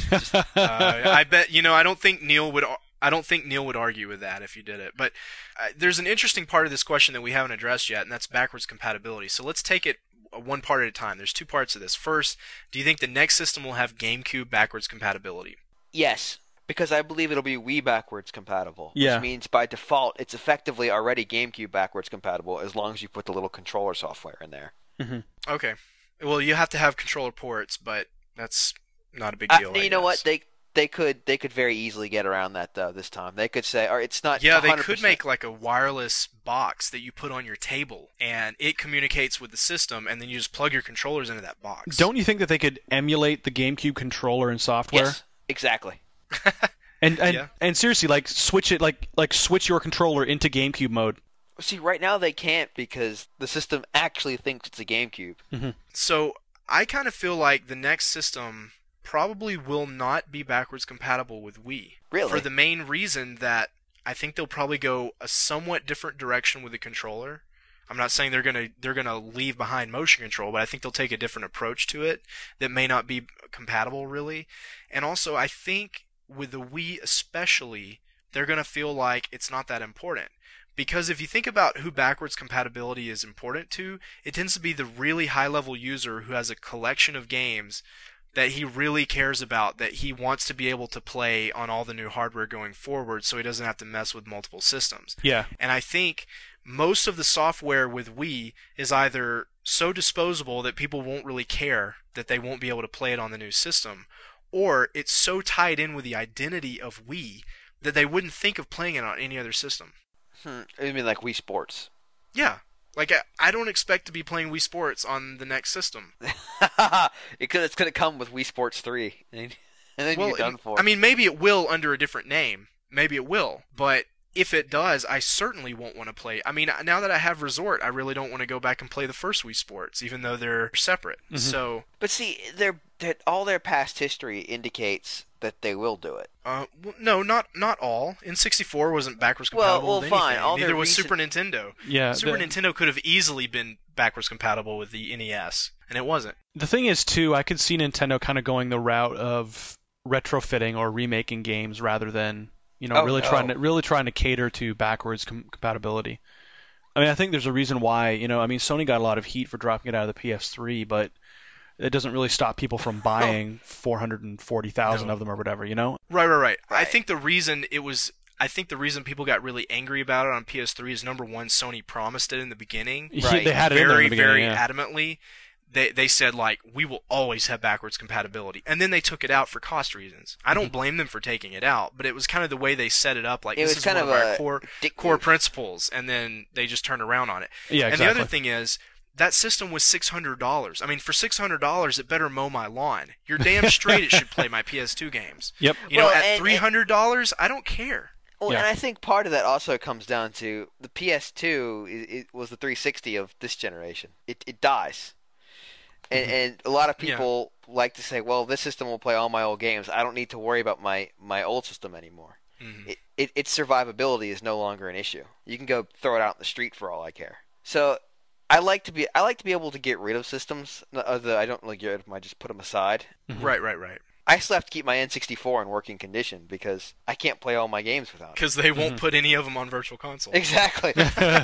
I bet I don't think Neil would. I don't think Neil would argue with that if you did it. But there's an interesting part of this question that we haven't addressed yet, and that's backwards compatibility. So let's take it one part at a time. There's 2 parts of this. First, do you think the next system will have GameCube backwards compatibility? Yes, because I believe it'll be Wii backwards compatible. Yeah. Which means by default, it's effectively already GameCube backwards compatible as long as you put the little controller software in there. Okay. Well, you have to have controller ports, but that's not a big deal. You know what? They could very easily get around that this time. They could say, or it's not. Yeah, 100%. they could make like a wireless box that you put on your table, and it communicates with the system, and then you just plug your controllers into that box. Don't you think that they could emulate the GameCube controller in software? Yes, exactly. And seriously, like switch it, like switch your controller into GameCube mode. See, right now they can't because the system actually thinks it's a GameCube. So I kind of feel like the next system probably will not be backwards compatible with Wii. Really? For the main reason that I think they'll probably go a somewhat different direction with the controller. I'm not saying they're gonna leave behind motion control, but I think they'll take a different approach to it that may not be compatible really. And also, I think with the Wii especially, they're gonna feel like it's not that important. Because if you think about who backwards compatibility is important to, it tends to be the really high-level user who has a collection of games that he really cares about, that he wants to be able to play on all the new hardware going forward so he doesn't have to mess with multiple systems. Yeah. And I think most of the software with Wii is either so disposable that people won't really care that they won't be able to play it on the new system, or it's so tied in with the identity of Wii that they wouldn't think of playing it on any other system. You mean like Wii Sports? Yeah. Like, I don't expect to be playing Wii Sports on the next system. It's going to come with Wii Sports 3, and then you're done for. I mean, maybe it will under a different name. Maybe it will. But if it does, I certainly won't want to play. I mean, now that I have Resort, I really don't want to go back and play the first Wii Sports, even though they're separate. So, But see, all their past history indicates that they will do it. well, no, not all. N64 wasn't backwards compatible with fine. anything. All Neither their was recent- Super Nintendo. Yeah. Super Nintendo could have easily been backwards compatible with the NES, and it wasn't. The thing is, too, I could see Nintendo kind of going the route of retrofitting or remaking games rather than really trying to cater to backwards compatibility. I mean, I think there's a reason why. Sony got a lot of heat for dropping it out of the PS3, but it doesn't really stop people from buying 440,000 of them or whatever. Right. I think the reason people got really angry about it on PS3 is, number one, Sony promised it in the beginning. Right. They had it in there in the beginning, very yeah. adamantly. They said, like, we will always have backwards compatibility. And then they took it out for cost reasons. I don't blame them for taking it out, but it was kind of the way they set it up. Like, It this was is kind one of of our a core principles, and then they just turned around on it. Yeah, And exactly. the other thing is, that system was $600. I mean, for $600, it better mow my lawn. You're damn straight it should play my PS2 games. Yep. At $300, I don't care. Well, Yeah. and I think part of that also comes down to the PS2 it was the 360 of this generation. It dies. And a lot of people like to say, well, this system will play all my old games. I don't need to worry about my old system anymore. Its survivability is no longer an issue. You can go throw it out in the street for all I care. So I like to be able to get rid of systems. I don't really get rid of them. I just put them aside. Right. I still have to keep my N64 in working condition because I can't play all my games without it. Because they won't put any of them on Virtual Console. Exactly.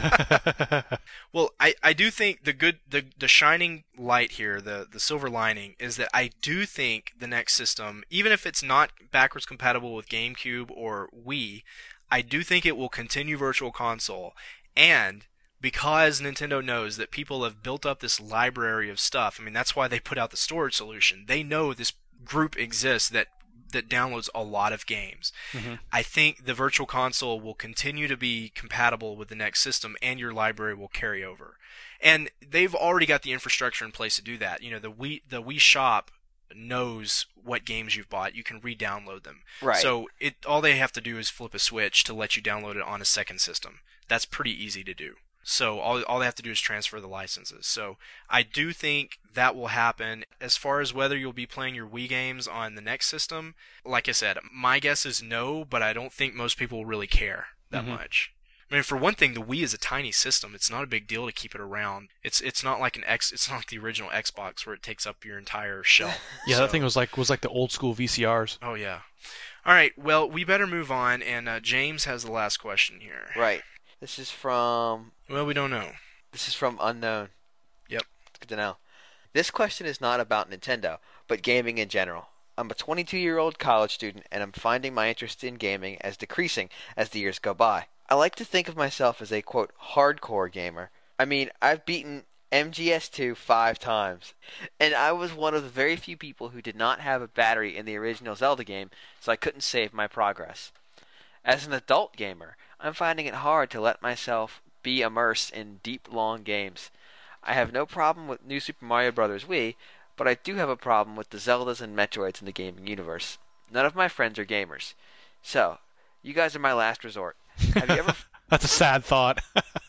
Well, I do think the shining light here, the silver lining, is that I do think the next system, even if it's not backwards compatible with GameCube or Wii, I do think it will continue Virtual Console. And because Nintendo knows that people have built up this library of stuff, I mean, that's why they put out the storage solution. They know this group exists that downloads a lot of games. I think the Virtual Console will continue to be compatible with the next system, and your library will carry over. And they've already got the infrastructure in place to do that. The Wii Shop knows what games you've bought. You can re-download them. Right. So all they have to do is flip a switch to let you download it on a second system. That's pretty easy to do. So all they have to do is transfer the licenses. So I do think that will happen. As far as whether you'll be playing your Wii games on the next system, like I said, my guess is no, but I don't think most people will really care that much. I mean, for one thing, the Wii is a tiny system. It's not a big deal to keep it around. It's not like it's not like the original Xbox where it takes up your entire shelf. Yeah, So, that thing was like the old school VCRs. oh yeah. All right. Well, we better move on. And James has the last question here. Right. This is from Well, we don't know. Unknown. Yep. It's good to know. This question is not about Nintendo, but gaming in general. I'm a 22-year-old college student, and I'm finding my interest in gaming as decreasing as the years go by. I like to think of myself as a, quote, hardcore gamer. I mean, I've beaten MGS2 5 times, and I was one of the very few people who did not have a battery in the original Zelda game, so I couldn't save my progress. As an adult gamer, I'm finding it hard to let myself be immersed in deep, long games. I have no problem with New Super Mario Bros. Wii, but I do have a problem with the Zeldas and Metroids in the gaming universe. None of my friends are gamers. So, you guys are my last resort. Have you ever... That's a sad thought.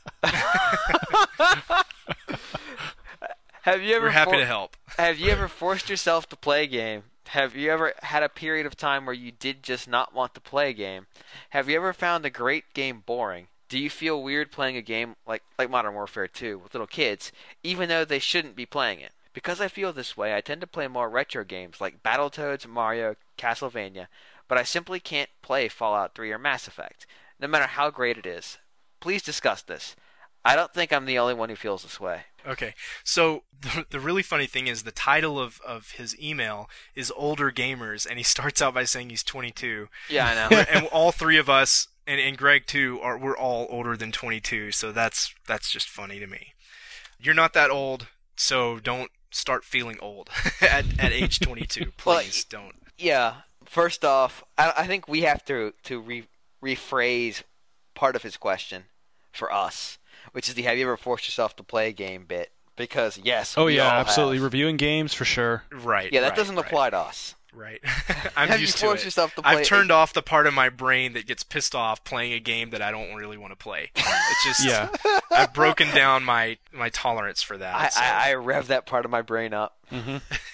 We're happy to help. Have you ever forced yourself to play a game? Have you ever had a period of time where you did just not want to play a game? Have you ever found a great game boring? Do you feel weird playing a game like Modern Warfare 2 with little kids, even though they shouldn't be playing it? Because I feel this way, I tend to play more retro games like Battletoads, Mario, Castlevania, but I simply can't play Fallout 3 or Mass Effect, no matter how great it is. Please discuss this. I don't think I'm the only one who feels this way. Okay, so the really funny thing is the title of his email is Older Gamers, and he starts out by saying he's 22. Yeah, I know. And all three of us, and Greg too, we're all older than 22, so that's just funny to me. You're not that old, so don't start feeling old at age 22. Please don't. Yeah, first off, I think we have to rephrase part of his question for us, which is the have you ever forced yourself to play a game bit? Because, yes, Oh we yeah, all absolutely. have. Reviewing games for sure. Right. Yeah, that right, doesn't right. apply to us. Right. I'm Have used you to forced it. yourself to play I've turned off the part of my brain that gets pissed off playing a game that I don't really want to play. It's just Yeah. I've broken down my tolerance for that. I rev that part of my brain up. Mm-hmm.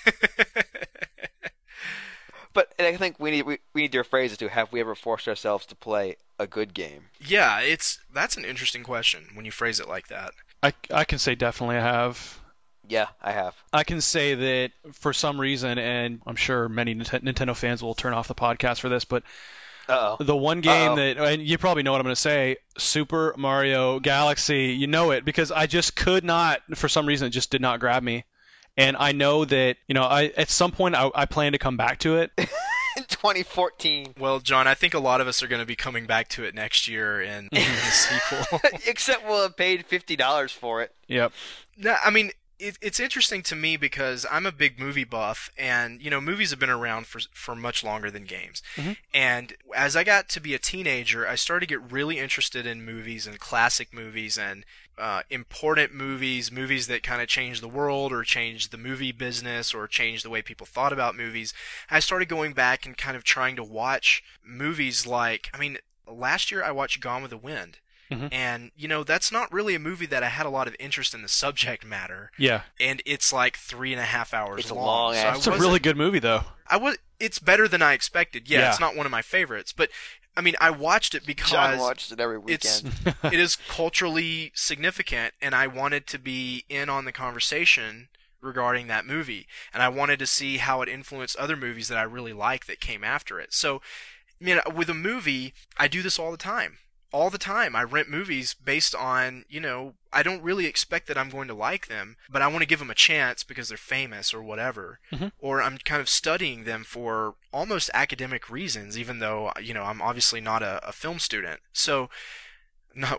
But I think we need to rephrase it to have we ever forced ourselves to play a good game? Yeah, that's an interesting question when you phrase it like that. I can say definitely I have. Yeah, I have. I can say that for some reason, and I'm sure many Nintendo fans will turn off the podcast for this, but the one game that, and you probably know what I'm going to say, Super Mario Galaxy, you know it, because I just could not, for some reason, it just did not grab me. And I know that, at some point I plan to come back to it. In 2014. Well, John, I think a lot of us are going to be coming back to it next year in the sequel. Except we'll have paid $50 for it. Yep. No, I mean, it's interesting to me because I'm a big movie buff, and movies have been around for much longer than games. Mm-hmm. And as I got to be a teenager, I started to get really interested in movies and classic movies and important movies that kind of changed the world or changed the movie business or changed the way people thought about movies. I started going back and kind of trying to watch movies like, last year I watched Gone with the Wind. Mm-hmm. And, that's not really a movie that I had a lot of interest in the subject matter. Yeah. And it's like 3.5 hours It's a long. long ass. It's a really good movie, though. It's better than I expected. Yeah, Yeah. It's not one of my favorites. But, I watched it because John watched it every weekend. it is culturally significant, and I wanted to be in on the conversation regarding that movie. And I wanted to see how it influenced other movies that I really like that came after it. So, with a movie, I do this all the time. All the time. I rent movies based on, I don't really expect that I'm going to like them, but I want to give them a chance because they're famous or whatever. Mm-hmm. Or I'm kind of studying them for almost academic reasons, even though, I'm obviously not a film student. So, not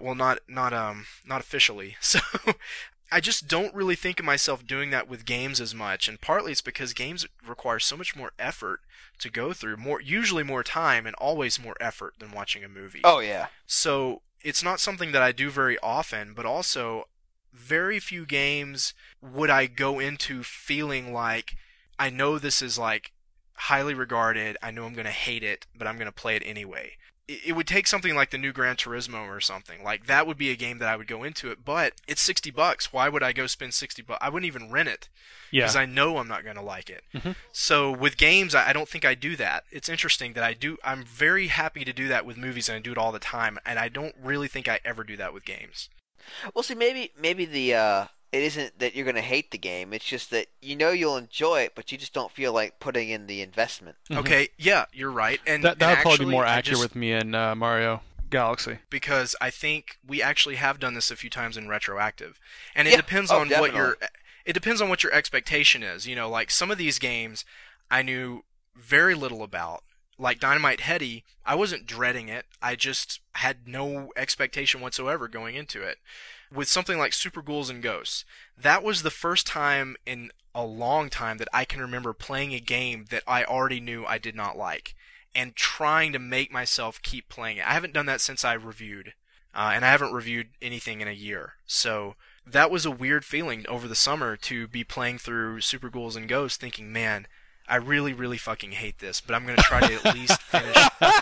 officially. So, I just don't really think of myself doing that with games as much, and partly it's because games require so much more effort to go through, usually more time and always more effort than watching a movie. Oh, yeah. So it's not something that I do very often, but also very few games would I go into feeling like I know this is like highly regarded. I know I'm going to hate it, but I'm going to play it anyway. It would take something like the new Gran Turismo or something. Like, that would be a game that I would go into it, but it's $60. Why would I go spend $60? I wouldn't even rent it because I know I'm not going to like it. Mm-hmm. So with games, I don't think I do that. It's interesting that I'm very happy to do that with movies, and I do it all the time, and I don't really think I ever do that with games. Well, see, maybe the it isn't that you're going to hate the game. It's just that you'll enjoy it, but you just don't feel like putting in the investment. Mm-hmm. Okay, yeah, you're right. And that would probably be more actually, accurate with me in Mario Galaxy. Because I think we actually have done this a few times in retroactive, and it depends on what your expectation is. You know, like some of these games I knew very little about. Like Dynamite Headdy, I wasn't dreading it. I just had no expectation whatsoever going into it. With something like Super Ghouls and Ghosts, that was the first time in a long time that I can remember playing a game that I already knew I did not like, and trying to make myself keep playing it. I haven't done that since I reviewed, and I haven't reviewed anything in a year. So that was a weird feeling over the summer to be playing through Super Ghouls and Ghosts thinking, man, I really, really fucking hate this, but I'm gonna try to at least finish.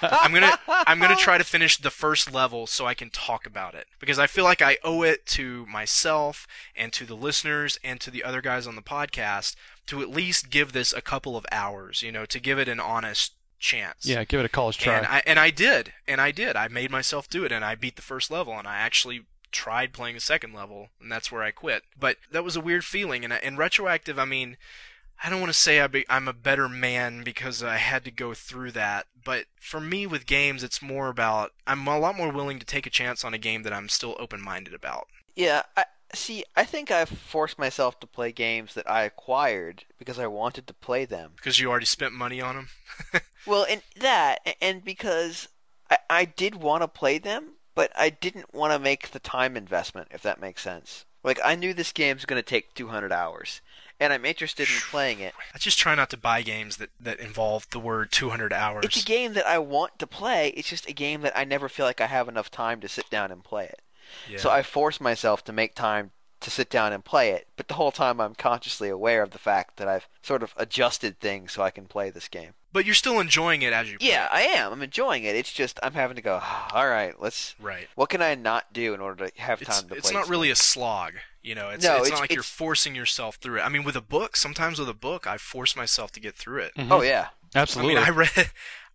I'm gonna try to finish the first level so I can talk about it, because I feel like I owe it to myself and to the listeners and to the other guys on the podcast to at least give this a couple of hours, you know, to give it an honest chance. Yeah, give it a college try. And I did. I made myself do it, and I beat the first level, and I actually tried playing the second level, and that's where I quit. But that was a weird feeling, and in retroactive, I mean, I don't want to say I'm a better man because I had to go through that, but for me with games, it's more about I'm a lot more willing to take a chance on a game that I'm still open-minded about. Yeah, I think I've forced myself to play games that I acquired because I wanted to play them. Because you already spent money on them? Well, and because I did want to play them, but I didn't want to make the time investment, if that makes sense. Like, I knew this game's going to take 200 hours. And I'm interested in playing it. I just try not to buy games that involve the word 200 hours. It's a game that I want to play. It's just a game that I never feel like I have enough time to sit down and play it. Yeah. So I force myself to make time to sit down and play it. But the whole time I'm consciously aware of the fact that I've sort of adjusted things so I can play this game. But you're still enjoying it as you play. Yeah, I am. I'm enjoying it. It's just I'm having to go, all right, what can I not do in order to have time to play It's not really a slog. You know, it's not like you're forcing yourself through it. I mean, with a book, sometimes with a book, I force myself to get through it. Mm-hmm. Oh, yeah. Absolutely. I mean,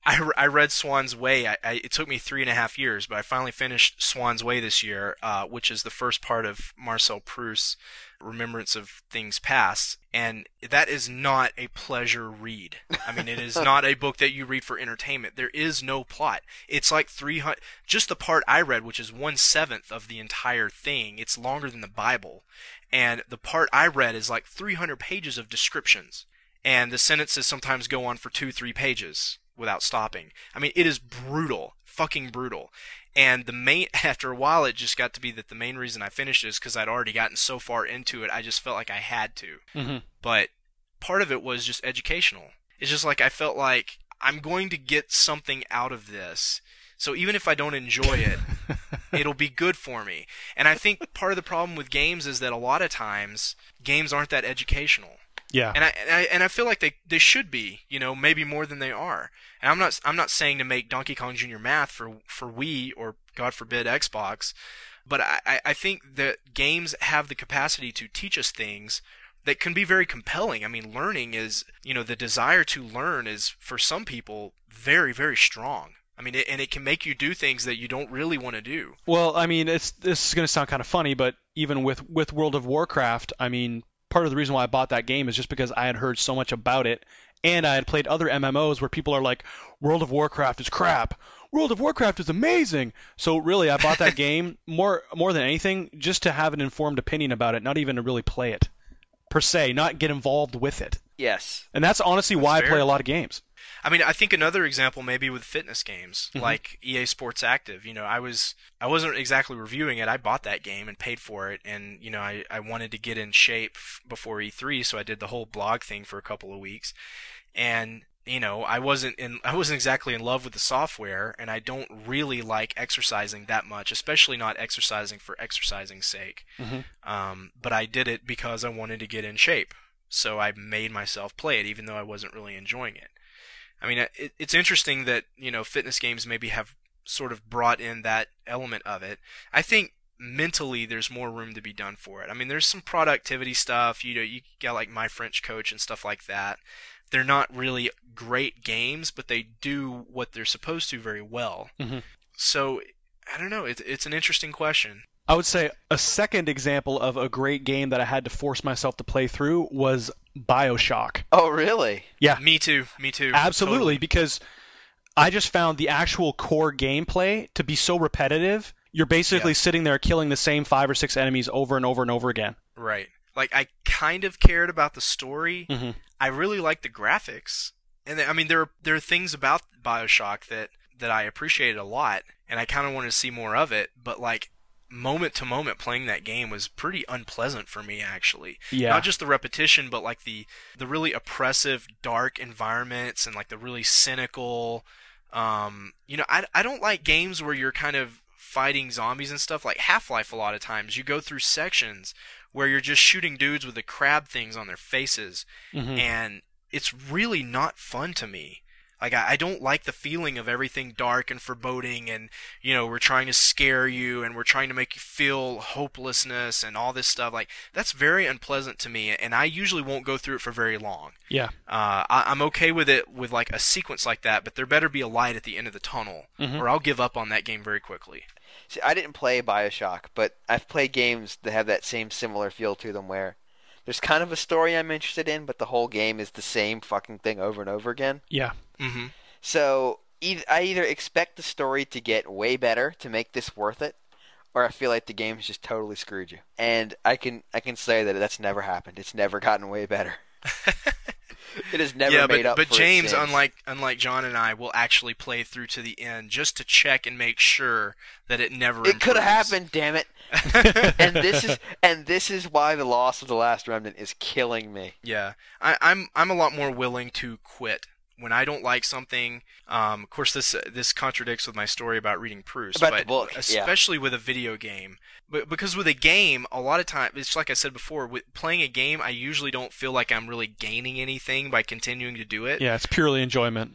I read Swan's Way. It took me 3.5 years, but I finally finished Swan's Way this year, which is the first part of Marcel Proust's Remembrance of Things Past, and that is not a pleasure read. I mean, it is not a book that you read for entertainment. There is no plot. It's like 300, just the part I read, which is 1/7 of the entire thing. It's longer than the Bible, and the part I read is like 300 pages of descriptions, and the sentences sometimes go on for 2-3 pages without stopping. I mean, it is brutal, fucking brutal. And after a while, it just got to be that the main reason I finished it is because I'd already gotten so far into it, I just felt like I had to. Mm-hmm. But part of it was just educational. It's just like I felt like I'm going to get something out of this. So even if I don't enjoy it, it'll be good for me. And I think part of the problem with games is that a lot of times games aren't that educational. Yeah. And I feel like they should be, you know, maybe more than they are. And I'm not saying to make Donkey Kong Jr. Math for Wii or, God forbid, Xbox, but I think that games have the capacity to teach us things that can be very compelling. I mean, learning is, you know, the desire to learn is, for some people, very, very strong. I mean, it can make you do things that you don't really want to do. Well, I mean, this is going to sound kind of funny, but even with World of Warcraft, I mean, part of the reason why I bought that game is just because I had heard so much about it, and I had played other MMOs where people are like, World of Warcraft is crap. World of Warcraft is amazing. So really, I bought that game more than anything just to have an informed opinion about it, not even to really play it, per se, not get involved with it. Yes. And that's honestly why I play a lot of games. I mean, I think another example maybe with fitness games, Mm-hmm. like EA Sports Active. You know, I wasn't exactly reviewing it. I bought that game and paid for it, and you know, I wanted to get in shape before E3, so I did the whole blog thing for a couple of weeks. And you know, I wasn't exactly in love with the software, and I don't really like exercising that much, especially not exercising for exercising's sake. Mm-hmm. But I did it because I wanted to get in shape. so I made myself play it, even though I wasn't really enjoying it. I mean, it's interesting that, fitness games maybe have sort of brought in that element of it. I think mentally there's more room to be done for it. I mean, there's some productivity stuff, you got like My French Coach and stuff like that. They're not really great games, but they do what they're supposed to very well. Mm-hmm. So, I don't know, it's an interesting question. I would say a second example of a great game that I had to force myself to play through was BioShock. Oh, really? Yeah. Me too. Absolutely, Totally. Because I just found the actual core gameplay to be so repetitive. You're basically sitting there killing the same 5 or 6 enemies over and over and over again. Right. Like, I kind of cared about the story. Mm-hmm. I really liked the graphics. And I mean, there are things about BioShock that I appreciated a lot, and I kind of wanted to see more of it, but like, moment to moment playing that game was pretty unpleasant for me, actually. Yeah. Not just the repetition, but like the really oppressive, dark environments and like the really cynical. I don't like games where you're kind of fighting zombies and stuff. Like Half-Life, a lot of times you go through sections where you're just shooting dudes with the crab things on their faces, and it's really not fun to me. Like, I don't like the feeling of everything dark and foreboding, and, we're trying to scare you, and we're trying to make you feel hopelessness and all this stuff. Like, that's very unpleasant to me, and I usually won't go through it for very long. Yeah. I'm okay with it with, like, a sequence like that, but there better be a light at the end of the tunnel, or I'll give up on that game very quickly. See, I didn't play BioShock, but I've played games that have that same similar feel to them where there's kind of a story I'm interested in, but the whole game is the same fucking thing over and over again. Yeah. Mm-hmm. So I either expect the story to get way better to make this worth it, or I feel like the game's just totally screwed you. And I can say that that's never happened. It's never gotten way better. It has never made up for but James, its sins. unlike John and I, will actually play through to the end just to check and make sure that it never It could have improves. happened, damn it. and this is why The Lost of the Last Remnant is killing me. Yeah, I'm a lot more willing to quit when I don't like something. Of course, this contradicts with my story about reading Proust, About but the book, especially with a video game. But because with a game, a lot of time, it's like I said before, with playing a game, I usually don't feel like I'm really gaining anything by continuing to do it. Yeah, it's purely enjoyment.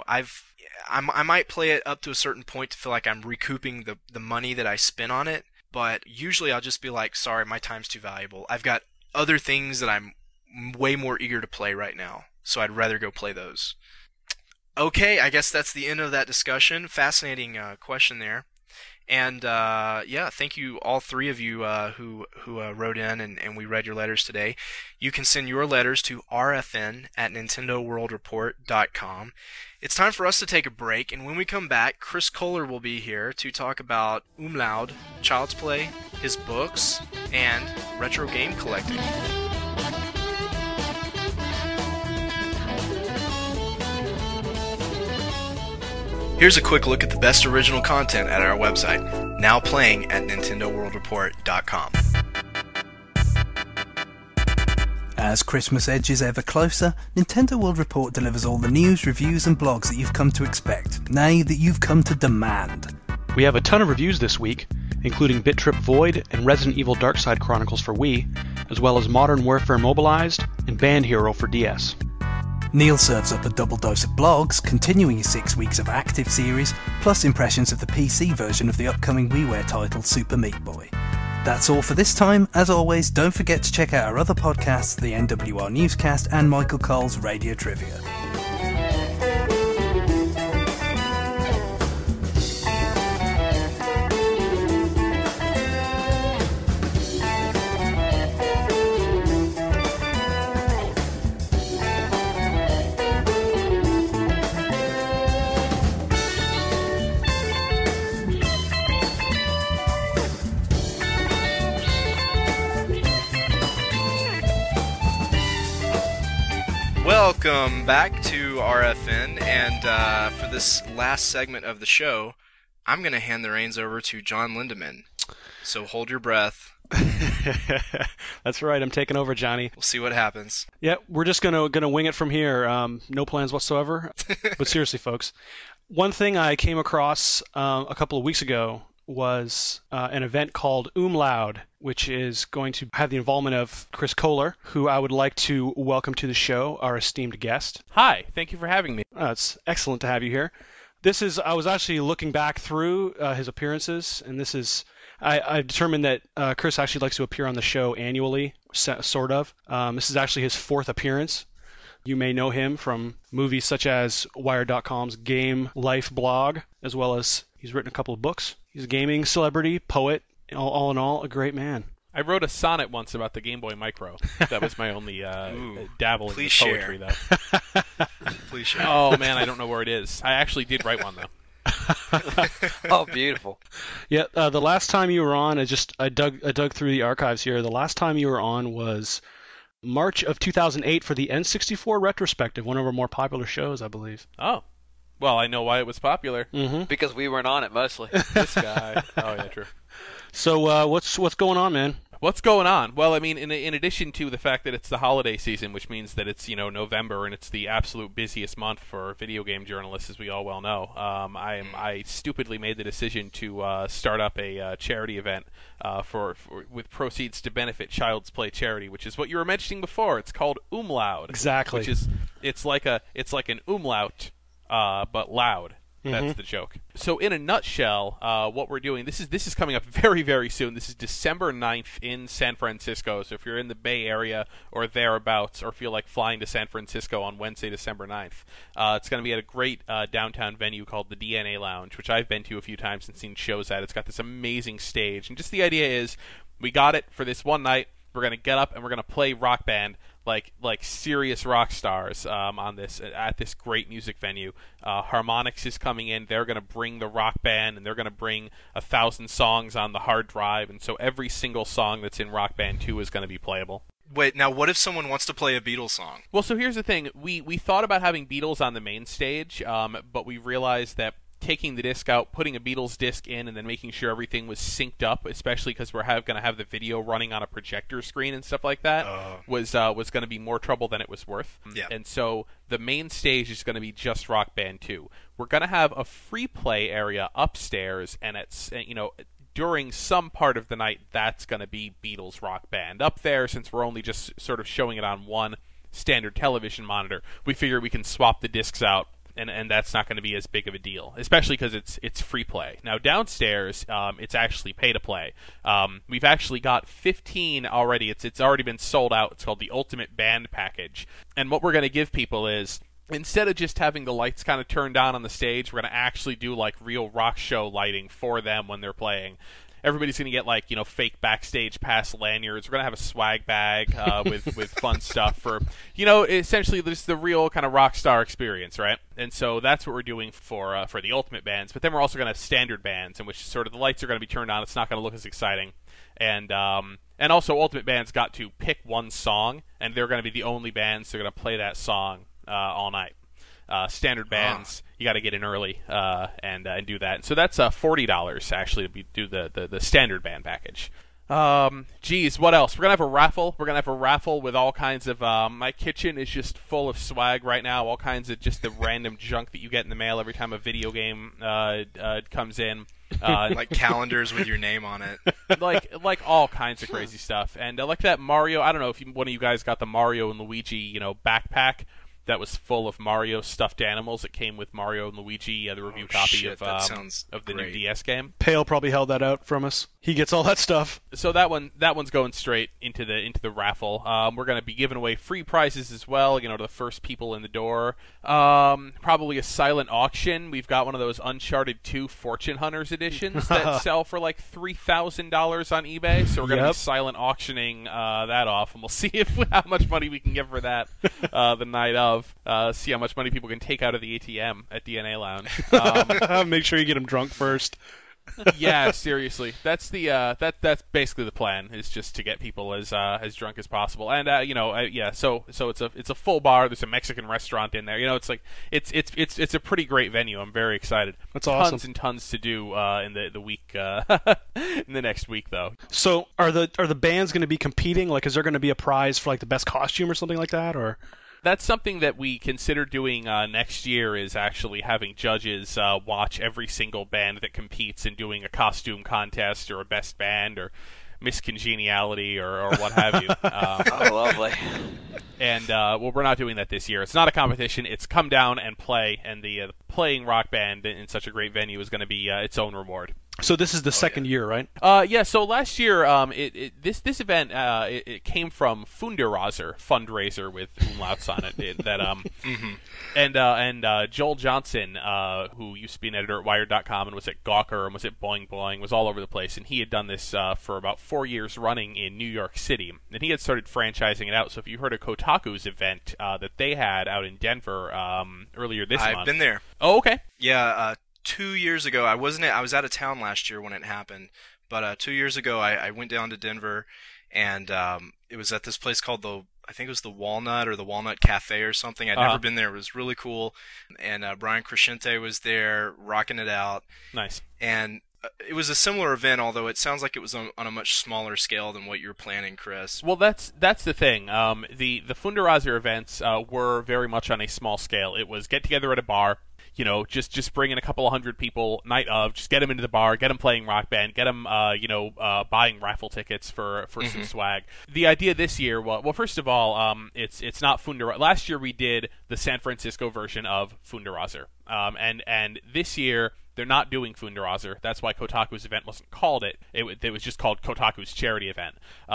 I might play it up to a certain point to feel like I'm recouping the money that I spent on it, but usually I'll just be like, sorry, my time's too valuable. I've got other things that I'm way more eager to play right now, so I'd rather go play those. Okay, I guess that's the end of that discussion. Fascinating question there. And thank you, all three of you who wrote in and we read your letters today. You can send your letters to rfn@nintendoworldreport.com. It's time for us to take a break, and when we come back, Chris Kohler will be here to talk about Umlaut, Child's Play, his books, and retro game collecting. Here's a quick look at the best original content at our website, now playing at NintendoWorldReport.com. As Christmas edges ever closer, Nintendo World Report delivers all the news, reviews and blogs that you've come to expect, nay, that you've come to demand. We have a ton of reviews this week, including Bit Trip Void and Resident Evil Darkside Chronicles for Wii, as well as Modern Warfare Mobilized and Band Hero for DS. Neil serves up a double dose of blogs, continuing his 6 weeks of active series, plus impressions of the PC version of the upcoming WiiWare title Super Meat Boy. That's all for this time. As always, don't forget to check out our other podcasts, the NWR Newscast and Michael Cole's Radio Trivia. Welcome back to RFN, and for this last segment of the show, I'm going to hand the reins over to John Lindemann. So hold your breath. That's right, I'm taking over, Johnny. We'll see what happens. Yeah, we're just gonna wing it from here. No plans whatsoever. But seriously, folks, one thing I came across a couple of weeks ago was an event called Umlaut, which is going to have the involvement of Chris Kohler, who I would like to welcome to the show, our esteemed guest. Hi, thank you for having me. It's excellent to have you here. I was actually looking back through his appearances, and I've determined that Chris actually likes to appear on the show annually, sort of. This is actually his 4th appearance. You may know him from movies such as Wired.com's Game Life blog, as well as he's written a couple of books. He's a gaming celebrity, poet, all in all, a great man. I wrote a sonnet once about the Game Boy Micro. That was my only dabble in the poetry, though. Please share. Oh, man, I don't know where it is. I actually did write one, though. Oh, beautiful. Yeah, the last time you were on, I dug through the archives here. The last time you were on was March of 2008 for the N64 retrospective, one of our more popular shows, I believe. Oh. Well, I know why it was popular. Mm-hmm. Because we weren't on it, mostly. This guy. Oh, yeah, true. So what's going on, man? What's going on? Well, I mean, in addition to the fact that it's the holiday season, which means that it's November and it's the absolute busiest month for video game journalists, as we all well know. I stupidly made the decision to start up a charity event with proceeds to benefit Child's Play charity, which is what you were mentioning before. It's called Umlaut. Exactly. Which is it's like an umlaut, but loud. That's the joke. So in a nutshell, what we're doing, this is coming up very, very soon. This is December 9th in San Francisco. So if you're in the Bay Area or thereabouts, or feel like flying to San Francisco on Wednesday, December 9th, it's going to be at a great downtown venue called the DNA Lounge, which I've been to a few times and seen shows at. It's got this amazing stage. And just the idea is, we got it for this one night. We're going to get up and we're going to play Rock Band like serious rock stars at this great music venue. Harmonix is coming in. They're going to bring the Rock Band, and they're going to bring 1,000 songs on the hard drive, and so every single song that's in Rock Band 2 is going to be playable. Wait, now what if someone wants to play a Beatles song? Well, so here's the thing. We thought about having Beatles on the main stage, but we realized that taking the disc out, putting a Beatles disc in, and then making sure everything was synced up, especially because we're going to have the video running on a projector screen and stuff like that, was going to be more trouble than it was worth. Yeah. And so the main stage is going to be just Rock Band 2. We're going to have a free play area upstairs, and during some part of the night, that's going to be Beatles Rock Band. Up there, since we're only just sort of showing it on one standard television monitor, we figure we can swap the discs out. And that's not going to be as big of a deal, especially because it's free play. Now downstairs, it's actually pay to play. We've actually got 15 already. It's already been sold out. It's called the Ultimate Band Package. And what we're going to give people is, instead of just having the lights kind of turned on the stage, we're going to actually do like real rock show lighting for them when they're playing. Everybody's going to get fake backstage pass lanyards. We're going to have a swag bag with fun stuff for, essentially just the real kind of rock star experience, right? And so that's what we're doing for the Ultimate Bands. But then we're also going to have standard bands in which sort of the lights are going to be turned on. It's not going to look as exciting. And also Ultimate Bands got to pick one song, and they're going to be the only bands that are going to play that song all night. Standard bands, you got to get in early and do that. And so that's $40 actually to do the standard band package. Geez, what else? We're gonna have a raffle. We're gonna have a raffle with all kinds of. My kitchen is just full of swag right now. All kinds of just the random junk that you get in the mail every time a video game comes in. Like calendars with your name on it. like all kinds of crazy stuff. And like that Mario. I don't know if one of you guys got the Mario and Luigi, backpack. That was full of Mario stuffed animals. It came with Mario and Luigi, the review copy of the new DS game. Pale probably held that out from us. He gets all that stuff. So that one's going straight into the raffle. We're going to be giving away free prizes as well. To the first people in the door. Probably a silent auction. We've got one of those Uncharted 2 Fortune Hunters editions that sell for like $3,000 on eBay. So we're going to be silent auctioning that off, and we'll see how much money we can get for that the night of. See how much money people can take out of the ATM at DNA Lounge. Make sure you get them drunk first. Yeah, seriously. That's that's basically the plan, is just to get people as drunk as possible. And so it's a full bar. There's a Mexican restaurant in there. It's a pretty great venue. I'm very excited. That's awesome. Tons and tons to do in the week in the next week though. So are the bands going to be competing? Like, is there going to be a prize for like the best costume or something like that, or? That's something that we consider doing next year, is actually having judges watch every single band that competes and doing a costume contest or a best band or Miss Congeniality or what have you. Oh, lovely. And well, we're not doing that this year. It's not a competition. It's come down and play, and the playing Rock Band in such a great venue is going to be its own reward. So this is the second year, right? Yeah. So last year, this event it came from Fundraiser fundraiser with umlauts on it. And Joel Johnson, who used to be an editor at Wired.com and was at Gawker and was at Boing Boing, was all over the place, and he had done this for about 4 years running in New York City, and he had started franchising it out. So if you heard of Kotaku's event that they had out in Denver earlier this month, I've been there. Oh, okay. Yeah. 2 years ago, I was out of town last year when it happened, but 2 years ago I went down to Denver, and it was at this place called I think it was the Walnut or the Walnut Cafe or something. I'd never been there. It was really cool, and Brian Crescente was there rocking it out. Nice. And it was a similar event, although it sounds like it was on a much smaller scale than what you're planning, Chris. Well, that's the thing. The Fundraiser events were very much on a small scale. It was get together at a bar. You know, just bring in a couple of hundred people night of, just get them into the bar, get them playing Rock Band, get them, buying raffle tickets for some swag. The idea this year, well, first of all, it's not Fundraiser. Last year we did the San Francisco version of Fundraiser, and this year they're not doing Fundraiser. That's why Kotaku's event wasn't called it. It was just called Kotaku's charity event,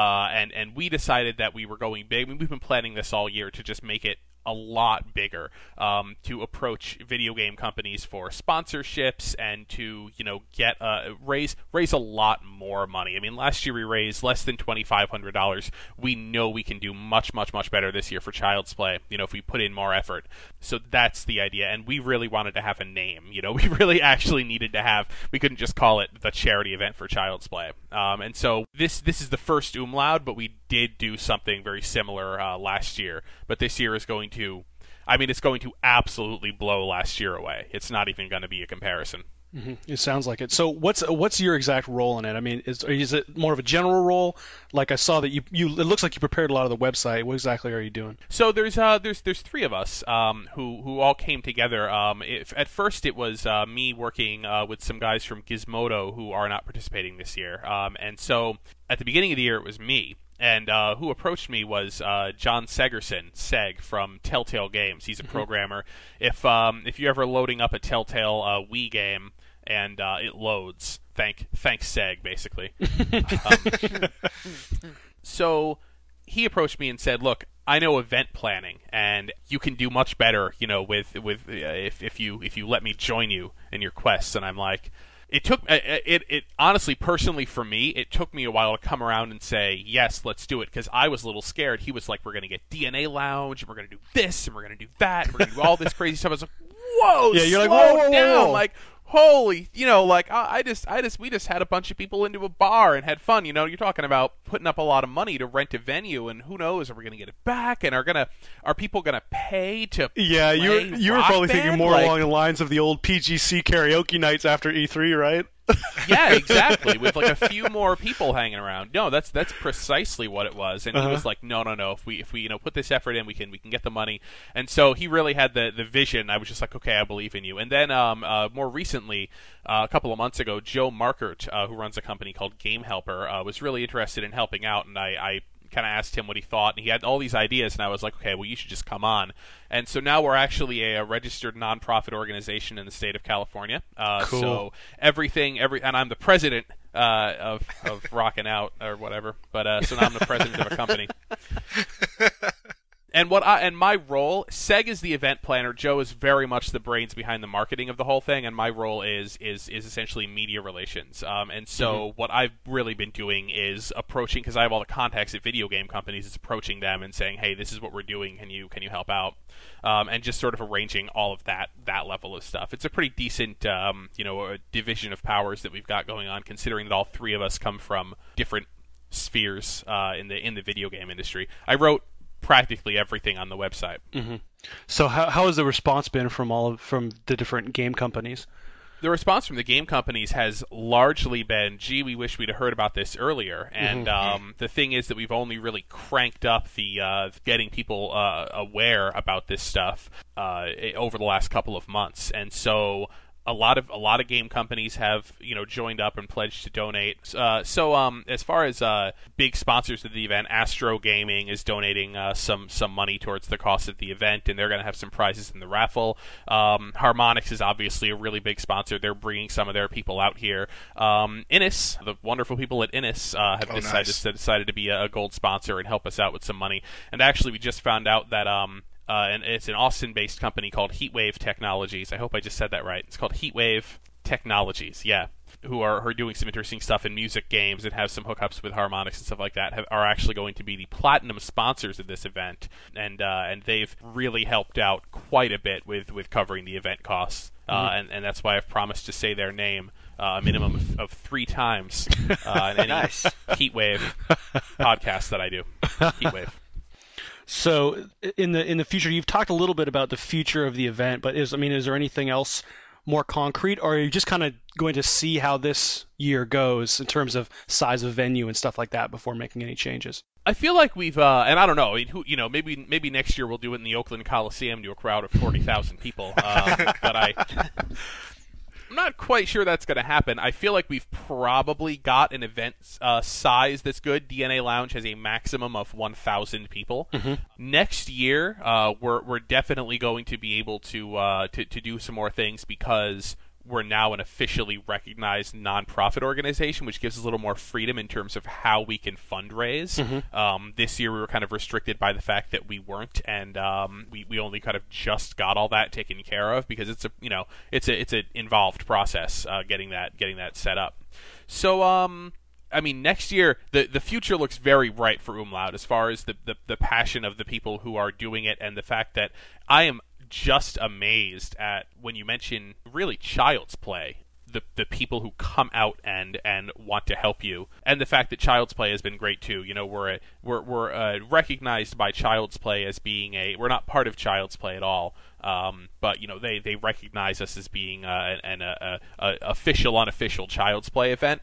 and we decided that we were going big. I mean, we've been planning this all year to just make it a lot bigger, to approach video game companies for sponsorships and to get raise a lot more money. I mean, last year we raised less than $2,500. We know we can do much better this year for Child's Play. If we put in more effort. So that's the idea, and we really wanted to have a name. We really actually needed to have. We couldn't just call it the charity event for Child's Play. And so this is the first umlaut, but we did do something very similar last year. But this year is going to, it's going to absolutely blow last year away. It's not even going to be a comparison. Mm-hmm. It sounds like it. So what's your exact role in it? I mean, is it more of a general role? Like I saw that you it looks like you prepared a lot of the website. What exactly are you doing? So there's three of us who all came together. At first it was me working with some guys from Gizmodo who are not participating this year. And so at the beginning of the year it was me. And who approached me was John Segerson, Seg, from Telltale Games. He's a programmer. If you're ever loading up a Telltale Wii game and it loads, thanks Seg, basically. So he approached me and said, "Look, I know event planning, and you can do much better, with if you let me join you in your quests." And I'm like, It took it honestly, personally for me, it took me a while to come around and say, yes, let's do it, because I was a little scared. He was like, we're going to get DNA Lounge, and we're going to do this, and we're going to do that, and we're going to do all this crazy stuff. I was like, whoa, yeah, you're slow like, whoa, down. whoa. Like, holy, we just had a bunch of people into a bar and had fun. You're talking about putting up a lot of money to rent a venue, and who knows, are we going to get it back, and are people going to pay to Yeah, you were probably thinking more along the lines of the old PGC karaoke nights after E3, right? Yeah, exactly. With like a few more people hanging around. No, that's precisely what it was. And he was like, no. If we put this effort in, we can get the money. And so he really had the vision. I was just like, okay, I believe in you. And then more recently, a couple of months ago, Joe Markert, who runs a company called Game Helper, was really interested in helping out, and I kind of asked him what he thought, and he had all these ideas, and I was like, okay, well, you should just come on. And so now we're actually a registered nonprofit organization in the state of California. Cool. So and I'm the president of Rockin' Out or whatever. But so now I'm the president of a company. And my role, Seg is the event planner. Joe is very much the brains behind the marketing of the whole thing, and my role is essentially media relations. And so what I've really been doing is approaching, because I have all the contacts at video game companies, is approaching them and saying, hey, this is what we're doing. Can you help out? And just sort of arranging all of that level of stuff. It's a pretty decent a division of powers that we've got going on, considering that all three of us come from different spheres in the video game industry. I wrote practically everything on the website. Mm-hmm. So how has the response been from the different game companies? The response from the game companies has largely been, gee, we wish we'd have heard about this earlier. And the thing is that we've only really cranked up the getting people aware about this stuff over the last couple of months. And so a lot of game companies have joined up and pledged to donate. So as far as big sponsors of the event, Astro Gaming is donating some money towards the cost of the event, and they're going to have some prizes in the raffle. Harmonix is obviously a really big sponsor. They're bringing some of their people out here. Innis, the wonderful people at Innis, have decided to be a gold sponsor and help us out with some money. And actually, we just found out that and it's an Austin-based company called Heatwave Technologies. I hope I just said that right. It's called Heatwave Technologies, yeah, who are doing some interesting stuff in music games and have some hookups with Harmonix and stuff like that, are actually going to be the platinum sponsors of this event, and they've really helped out quite a bit with covering the event costs, and that's why I've promised to say their name a minimum of 3 times in any Heatwave podcast that I do. Heatwave. So in the future, you've talked a little bit about the future of the event, but is there anything else more concrete, or are you just kind of going to see how this year goes in terms of size of venue and stuff like that before making any changes? I feel like we've, and I don't know, maybe next year we'll do it in the Oakland Coliseum to a crowd of 40,000 people, but I'm not quite sure that's going to happen. I feel like we've probably got an event size that's good. DNA Lounge has a maximum of 1,000 people. Next year, we're definitely going to be able to do some more things because we're now an officially recognized nonprofit organization, which gives us a little more freedom in terms of how we can fundraise. This year we were kind of restricted by the fact that we weren't, and we only kind of just got all that taken care of because it's an involved process getting that set up. So next year, the future looks very bright for Umlaut as far as the passion of the people who are doing it, and the fact that I am just amazed at, when you mention really Child's Play, the people who come out and want to help you, and the fact that Child's Play has been great too. We're recognized by Child's Play as being we're not part of Child's Play at all, but they recognize us as being an official unofficial Child's Play event.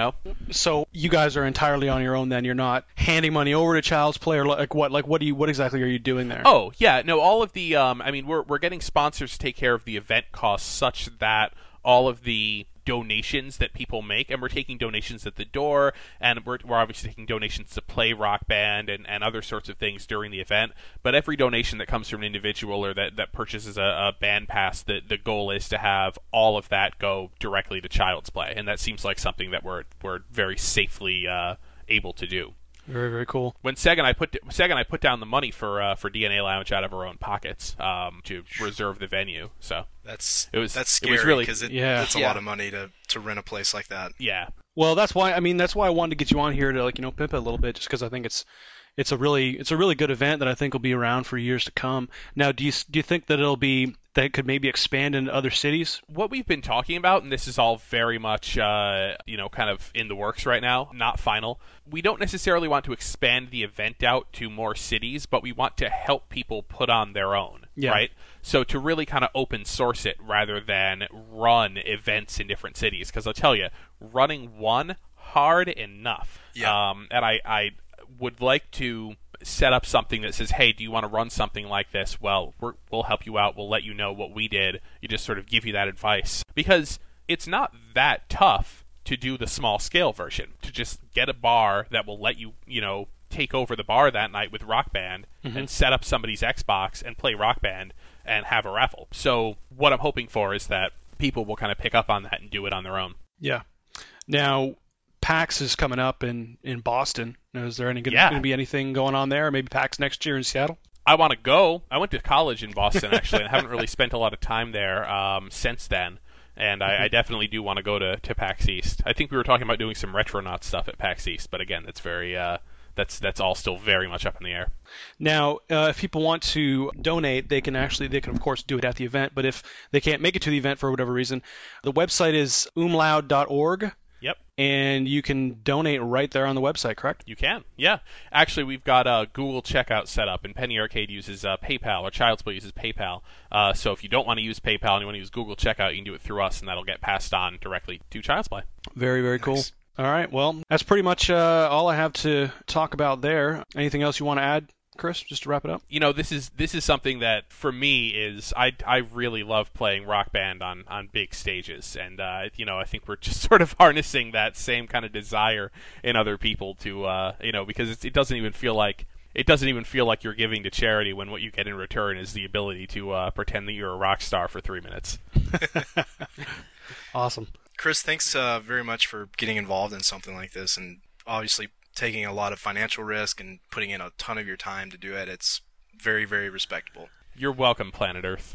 So you guys are entirely on your own then? You're not handing money over to Child's Play, or what exactly are you doing there? Oh yeah, no, all of the we're getting sponsors to take care of the event costs, such that all of the donations that people make, and we're taking donations at the door, and we're obviously taking donations to play Rock Band and other sorts of things during the event, but every donation that comes from an individual or that purchases a band pass, the goal is to have all of that go directly to Child's Play, and that seems like something that we're very safely able to do. Very, very cool. When Seg and I put down the money for DNA Lounge out of our own pockets to reserve the venue, so that's scary because it's a lot of money to rent a place like that. Yeah. Well, that's why I wanted to get you on here to pimp it a little bit, just because I think it's a really good event that I think will be around for years to come. Now, do you think that that it could maybe expand into other cities? What we've been talking about, and this is all very much kind of in the works right now, not final. We don't necessarily want to expand the event out to more cities, but we want to help people put on their own, right? So to really kind of open source it rather than run events in different cities, because I'll tell you, running one hard enough. Yeah. And I would like to set up something that says, hey, do you want to run something like this? Well, we'll help you out. We'll let you know what we did. You just sort of give you that advice. Because it's not that tough to do the small scale version, to just get a bar that will let you, take over the bar that night with Rock Band and set up somebody's Xbox and play Rock Band and have a raffle. So what I'm hoping for is that people will kind of pick up on that and do it on their own. Yeah. Now, PAX is coming up in Boston. Is there going to be anything going on there? Or maybe PAX next year in Seattle? I want to go. I went to college in Boston, actually, and I haven't really spent a lot of time there since then. And I definitely do want to go to PAX East. I think we were talking about doing some Retronaut stuff at PAX East, but again, that's very that's all still very much up in the air. Now, if people want to donate, they can of course do it at the event. But if they can't make it to the event for whatever reason, the website is umlaud.org. Yep. and you can donate right there on the website, correct? You can, yeah. Actually, we've got a Google checkout set up, and Penny Arcade uses PayPal, or Child's Play uses PayPal. So if you don't want to use PayPal and you want to use Google checkout, you can do it through us, and that'll get passed on directly to Child's Play. Very, very cool. All right, well, that's pretty much all I have to talk about there. Anything else you want to add, Chris, just to wrap it up? This is something that for me is I really love playing Rock Band on big stages, and I think we're just sort of harnessing that same kind of desire in other people to because it doesn't even feel like you're giving to charity when what you get in return is the ability to pretend that you're a rock star for 3 minutes. Awesome. Chris, thanks very much for getting involved in something like this, and obviously taking a lot of financial risk and putting in a ton of your time to do it. It's very, very respectable. You're welcome, Planet Earth.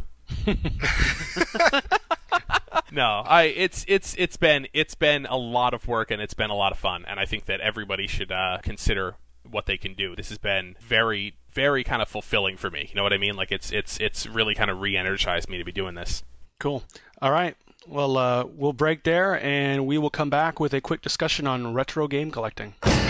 No, it's been a lot of work, and it's been a lot of fun, and I think that everybody should consider what they can do. This has been very, very kind of fulfilling for me. You know what I mean? Like it's really kind of re-energized me to be doing this. Cool. All right. Well, we'll break there, and we will come back with a quick discussion on retro game collecting.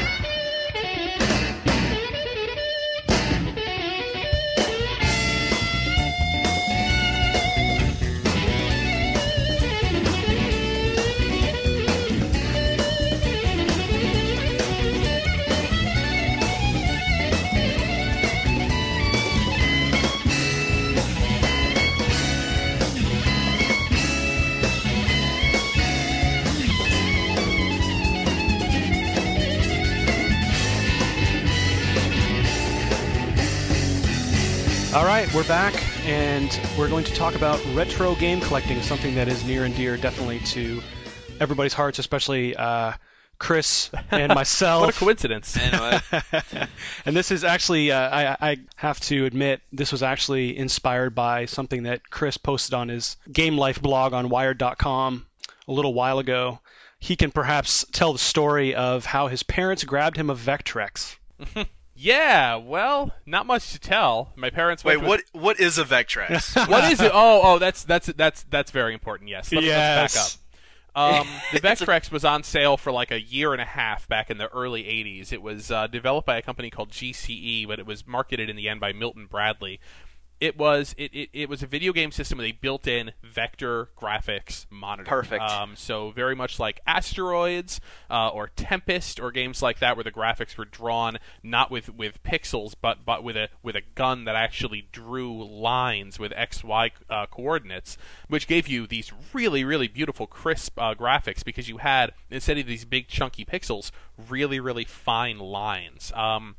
All right, we're back, and we're going to talk about retro game collecting, something that is near and dear definitely to everybody's hearts, especially Chris and myself. What a coincidence. Anyway. And this is actually, I have to admit, this was actually inspired by something that Chris posted on his Game Life blog on Wired.com a little while ago. He can perhaps tell the story of how his parents grabbed him a Vectrex. Yeah, well, not much to tell. My parents Wait, what is a Vectrex? What is it? Oh, that's very important. Yes. Let's back up. The Vectrex was on sale for like a year and a half back in the early 80s. It was developed by a company called GCE, but it was marketed in the end by Milton Bradley. It was a video game system with a built-in vector graphics monitor. Perfect. So very much like Asteroids or Tempest or games like that, where the graphics were drawn not with pixels, but with a gun that actually drew lines with XY coordinates, which gave you these really, really beautiful, crisp graphics because you had, instead of these big chunky pixels, really, really fine lines.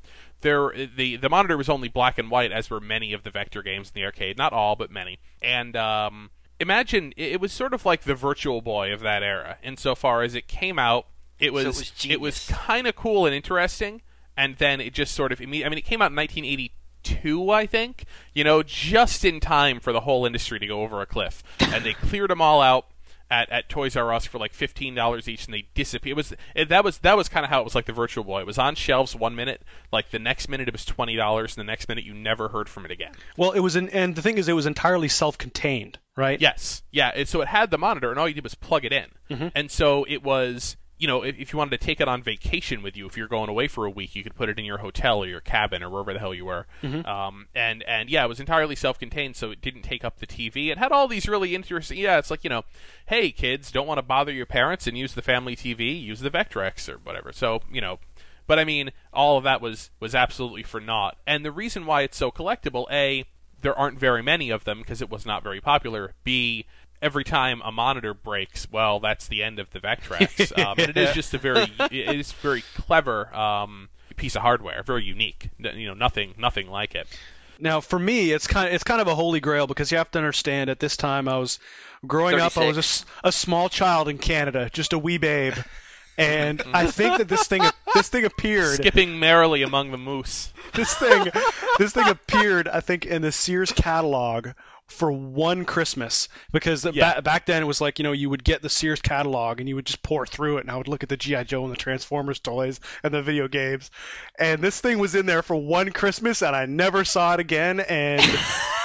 The monitor was only black and white, as were many of the Vector games in the arcade. Not all, but many. And imagine, it was sort of like the Virtual Boy of that era. Insofar as it came out, it was kind of cool and interesting, and then it just sort of... it came out in 1982, I think. Just in time for the whole industry to go over a cliff. And they cleared them all out at Toys R Us for like $15 each, and they disappeared. That was kind of how it was like the Virtual Boy. It was on shelves 1 minute, like the next minute it was $20, and the next minute you never heard from it again. Well, and the thing is, it was entirely self-contained, right? Yes, yeah. So it had the monitor, and all you did was plug it in, and so it was. If you wanted to take it on vacation with you, if you're going away for a week, you could put it in your hotel or your cabin or wherever the hell you were. And yeah, it was entirely self-contained, so it didn't take up the TV. It had all these really interesting... Yeah, it's like, hey, kids, don't want to bother your parents and use the family TV, use the Vectrex or whatever. So, but I mean, all of that was absolutely for naught. And the reason why it's so collectible, A, there aren't very many of them because it was not very popular. B, every time a monitor breaks, well, that's the end of the Vectrex. And it is just very clever piece of hardware, very unique. Nothing like it. Now, for me, it's kind of a holy grail because you have to understand. At this time, I was growing 36. I was a small child in Canada, just a wee babe, and I think that this thing appeared skipping merrily among the moose. This thing appeared, I think, in the Sears catalog for one Christmas, because back then it was like, you would get the Sears catalog and you would just pour through it, and I would look at the G.I. Joe and the Transformers toys and the video games, and this thing was in there for one Christmas and I never saw it again, and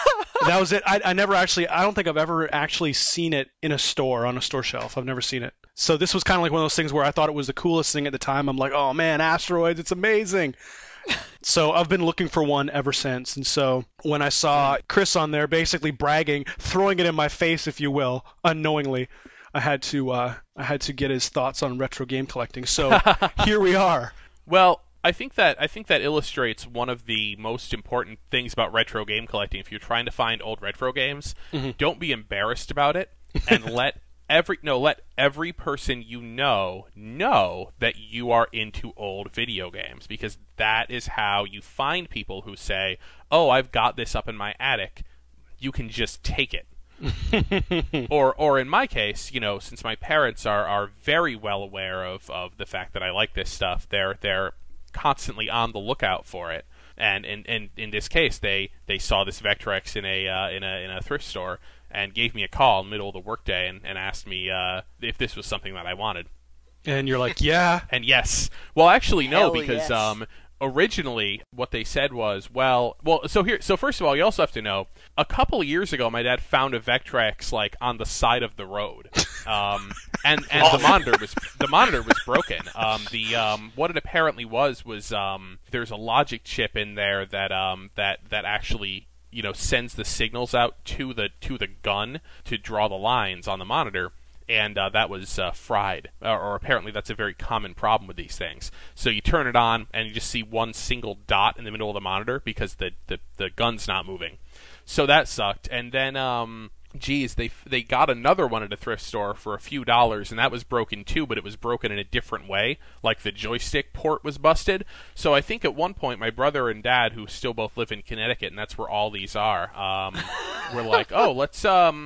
That was it. I never actually. I don't think I've ever actually seen it in a store on a store shelf. I've never seen it. So this was kind of like one of those things where I thought it was the coolest thing at the time. I'm like, oh man, asteroids, it's amazing. So I've been looking for one ever since. And so when I saw Chris on there basically bragging, throwing it in my face, if you will, unknowingly, I had to get his thoughts on retro game collecting. So here we are. Well, I think that illustrates one of the most important things about retro game collecting. If you're trying to find old retro games, don't be embarrassed about it, and let every person you know that you are into old video games, because that is how you find people who say, "Oh, I've got this up in my attic. You can just take it." or in my case, since my parents are very well aware of the fact that I like this stuff, they're constantly on the lookout for it. And in this case, they saw this Vectrex in a thrift store and gave me a call in the middle of the workday and asked me if this was something that I wanted. And you're like, yeah. And yes. Well, actually, no, Hell because yes. Originally what they said was, so first of all, you also have to know, a couple of years ago, my dad found a Vectrex like on the side of the road, and the monitor was broken. What it apparently was there's a logic chip in there that actually sends the signals out to the gun to draw the lines on the monitor. And that was fried, or apparently that's a very common problem with these things. So you turn it on, and you just see one single dot in the middle of the monitor because the gun's not moving. So that sucked. And then, they got another one at a thrift store for a few dollars, and that was broken too, but it was broken in a different way. Like the joystick port was busted. So I think at one point, my brother and dad, who still both live in Connecticut, and that's where all these are, were like, oh, let's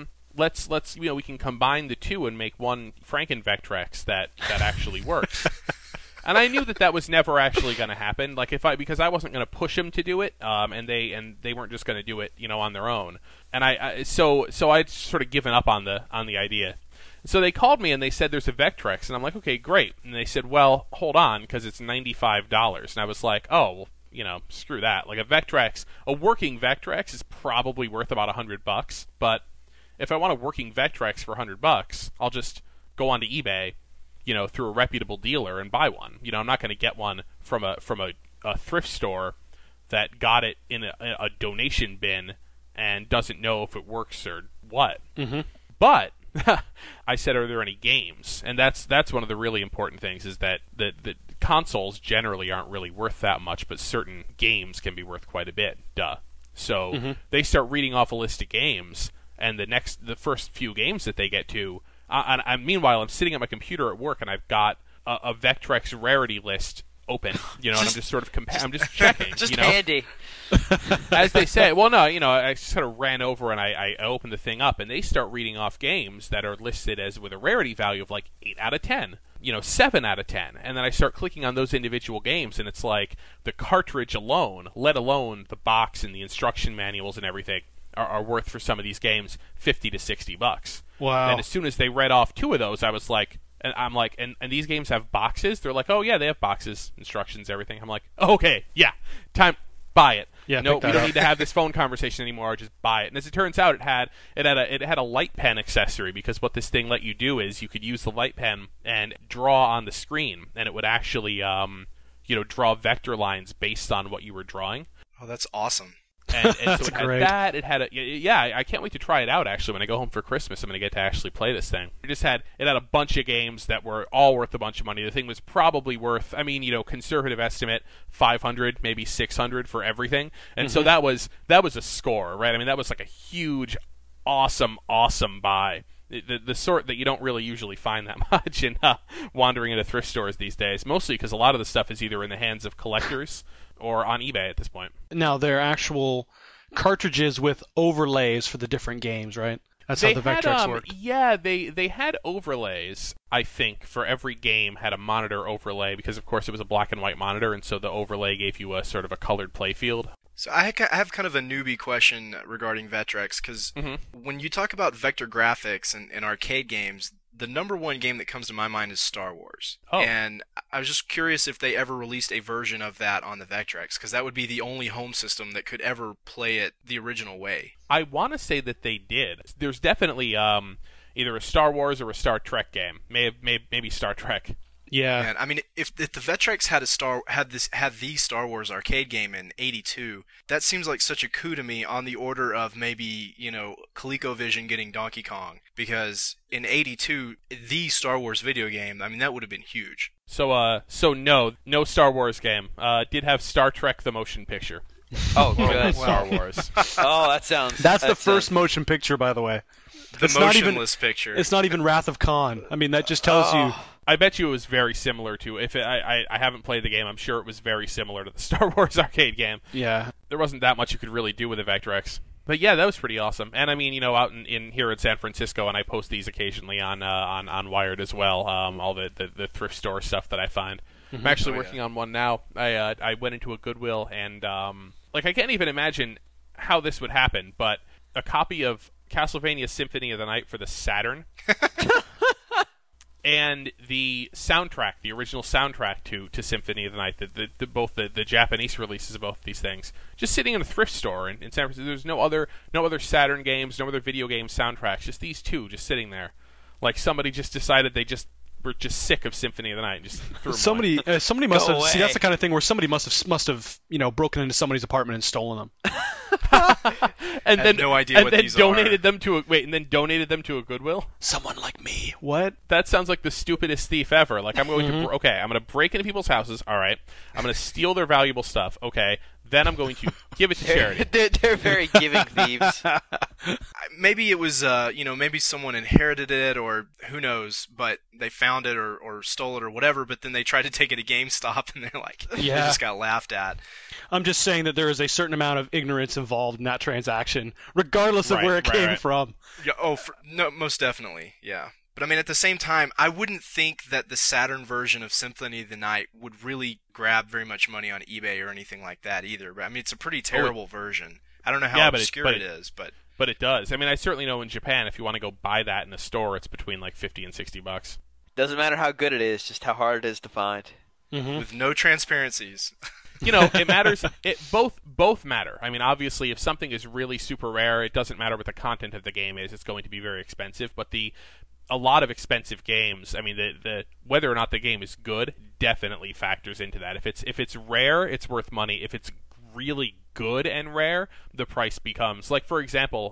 we can combine the two and make one Franken Vectrex that actually works. And I knew that was never actually going to happen. Like because I wasn't going to push them to do it, and they weren't just going to do it, on their own. And so I'd sort of given up on the idea. So they called me and they said there's a Vectrex, and I'm like, okay, great. And they said, well, hold on, because it's $95. And I was like, oh, well, screw that. Like a working Vectrex is probably worth about $100, but if I want a working Vectrex for $100, I'll just go onto eBay, through a reputable dealer and buy one. I'm not going to get one from a thrift store that got it in a donation bin and doesn't know if it works or what. Mm-hmm. But I said, are there any games? And that's one of the really important things, is that the consoles generally aren't really worth that much, but certain games can be worth quite a bit. Duh. So they start reading off a list of games. And the first few games that they get to, and meanwhile, I'm sitting at my computer at work, and I've got a Vectrex rarity list open, and I'm just sort of I'm just checking, just handy, as they say. Well, no, I sort of ran over and I opened the thing up, and they start reading off games that are listed as with a rarity value of like 8 out of 10. 7 out of 10. And then I start clicking on those individual games, and it's like the cartridge alone, let alone the box and the instruction manuals and everything, are worth for some of these games $50 to $60. Wow. And as soon as they read off 2 of those, I was like, and I'm like, and these games have boxes? They're like, oh yeah, they have boxes, instructions, everything. I'm like, oh, okay, yeah, time, buy it. Yeah, no, we don't need to have this phone conversation anymore. Just buy it. And as it turns out, it had a light pen accessory, because what this thing let you do is you could use the light pen and draw on the screen, and it would actually draw vector lines based on what you were drawing. Oh, that's awesome. And so it had great. that. It had I can't wait to try it out. Actually, when I go home for Christmas, I'm going to get to actually play this thing. It had a bunch of games that were all worth a bunch of money. The thing was probably worth, conservative estimate, $500, maybe $600 for everything. And so that was a score, right? I mean, that was like a huge, awesome buy. The sort that you don't really usually find that much in wandering into thrift stores these days. Mostly because a lot of the stuff is either in the hands of collectors or on eBay at this point. Now, they're actual cartridges with overlays for the different games, right? That's how the Vectrex worked. Yeah, they had overlays, I think, for every game had a monitor overlay, because, of course, it was a black and white monitor, and so the overlay gave you a sort of a colored playfield. So I have kind of a newbie question regarding Vectrex, because when you talk about vector graphics in arcade games, the number one game that comes to my mind is Star Wars. Oh. And I was just curious if they ever released a version of that on the Vectrex, because that would be the only home system that could ever play it the original way. I want to say that they did. There's definitely either a Star Wars or a Star Trek game. Maybe Star Trek. Yeah. And I mean, if the Vectrex had the Star Wars arcade game in '82, that seems like such a coup to me, on the order of maybe, ColecoVision getting Donkey Kong, because in '82 the Star Wars video game, I mean, that would have been huge. So no Star Wars game. Did have Star Trek the motion picture. Oh, good. Star Wars. Oh, that sounds. That's the first motion picture, by the way. The It's not even- motionless picture. It's not even Wrath of Khan. I mean, that just tells you. I bet you it was very similar to. I haven't played the game, I'm sure it was very similar to the Star Wars arcade game. Yeah. There wasn't that much you could really do with a Vectrex. But yeah, that was pretty awesome. And I mean, out in here in San Francisco, and I post these occasionally on Wired as well. All the thrift store stuff that I find. I'm actually working on one now. I went into a Goodwill, and I can't even imagine how this would happen, but a copy of Castlevania Symphony of the Night for the Saturn. And the soundtrack, the original soundtrack to Symphony of the Night, both the Japanese releases of both these things, just sitting in a thrift store in San Francisco. There's no other Saturn games, no other video game soundtracks, just these two just sitting there. Like somebody just decided they just were just sick of Symphony of the Night and just threw them Somebody must Go have. See, away. that's the kind of thing where somebody must have broken into somebody's apartment and stolen them. and Had then no idea and what then these donated are. them to a Goodwill. Someone like me. What? That sounds like the stupidest thief ever. Like, I'm going to I'm going to break into people's houses. All right, I'm going to steal their valuable stuff. Okay, then I'm going to give it to charity. They're very giving thieves. Maybe it was, maybe someone inherited it, or who knows, but they found it or stole it or whatever, but then they tried to take it to GameStop, and they're like, they Yeah. just got laughed at. I'm just saying that there is a certain amount of ignorance involved in that transaction, regardless of Right, where it right, came right. from. Yeah, no, most definitely, yeah. But I mean, at the same time, I wouldn't think that the Saturn version of Symphony of the Night would really grab very much money on eBay or anything like that either. But I mean, it's a pretty terrible version. I don't know how Yeah, but obscure it is, but But it does. I mean, I certainly know in Japan, if you want to go buy that in a store, it's between like $50 and $60. Doesn't matter how good it is, just how hard it is to find. with no transparencies. It matters. Both matter. I mean, obviously, if something is really super rare, it doesn't matter what the content of the game is. It's going to be very expensive. But a lot of expensive games, I mean, the whether or not the game is good definitely factors into that. If it's rare, it's worth money. If it's really good and rare, the price becomes, like, for example,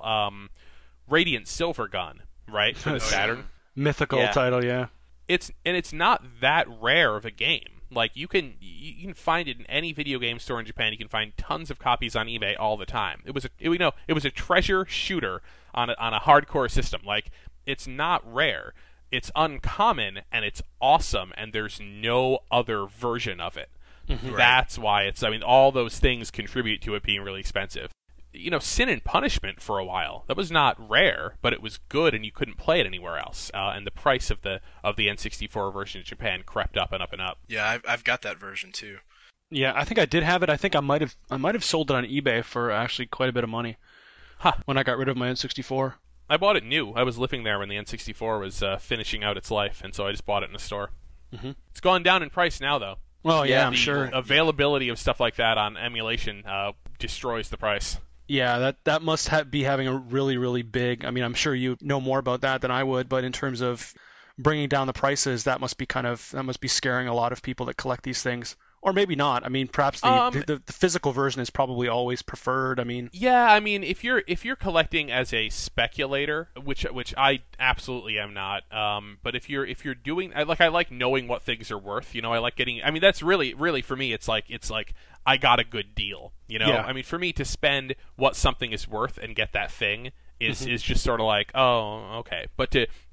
Radiant Silver Gun, right, for the Saturn. Mythical Yeah. title, yeah. It's not that rare of a game. Like, you can find it in any video game store in Japan. You can find tons of copies on eBay all the time. It was a treasure shooter on a hardcore system. Like, it's not rare. It's uncommon, and it's awesome, and there's no other version of it. That's why all those things contribute to it being really expensive. Sin and Punishment for a while, that was not rare, but it was good, and you couldn't play it anywhere else. And the price of the N64 version in Japan crept up and up and up. Yeah, I've got that version too. Yeah, I think I did have it. I think I might have sold it on eBay for actually quite a bit of money. Huh. When I got rid of my N64. I bought it new. I was living there when the N64 was finishing out its life, and so I just bought it in a store. Mm-hmm. It's gone down in price now, though. Well, yeah, Yeah, I'm The sure. availability of stuff like that on emulation destroys the price. Yeah, that must be having a really, really big. I mean, I'm sure you know more about that than I would, but in terms of bringing down the prices, that must be scaring a lot of people that collect these things. Or maybe not. I mean, perhaps the physical version is probably always preferred. I mean, Yeah, I mean, if you're collecting as a speculator, which I absolutely am not, but if you're doing, I like knowing what things are worth. I like getting. I mean, that's really for me. It's like I got a good deal. Yeah. I mean, for me to spend what something is worth and get that thing is just sort of like, oh, okay. But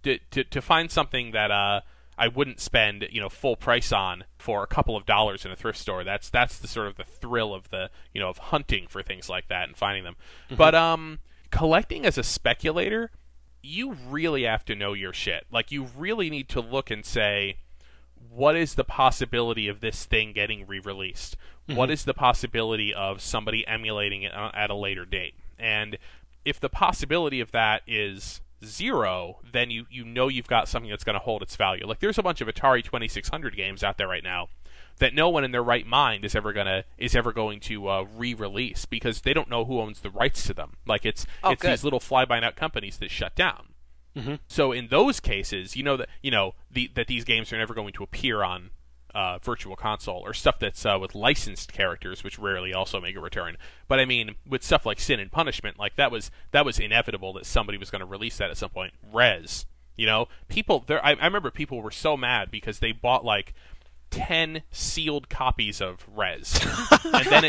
to find something that I wouldn't spend full price on for a couple of dollars in a thrift store. That's the sort of the thrill of of hunting for things like that and finding them. But collecting as a speculator, you really have to know your shit. Like, you really need to look and say, what is the possibility of this thing getting re-released? What is the possibility of somebody emulating it at a later date? And if the possibility of that is zero, then you know you've got something that's going to hold its value. Like there's a bunch of Atari 2600 games out there right now that no one in their right mind is ever going to re-release because they don't know who owns the rights to them. Like it's these little fly-by-night companies that shut down. Mm-hmm. So in those cases, that these games are never going to appear on Virtual Console or stuff that's with licensed characters, which rarely also make a return. But I mean, with stuff like Sin and Punishment, like that was inevitable that somebody was going to release that at some point. Rez, people there. I remember people were so mad because they bought like 10 sealed copies of Rez, and then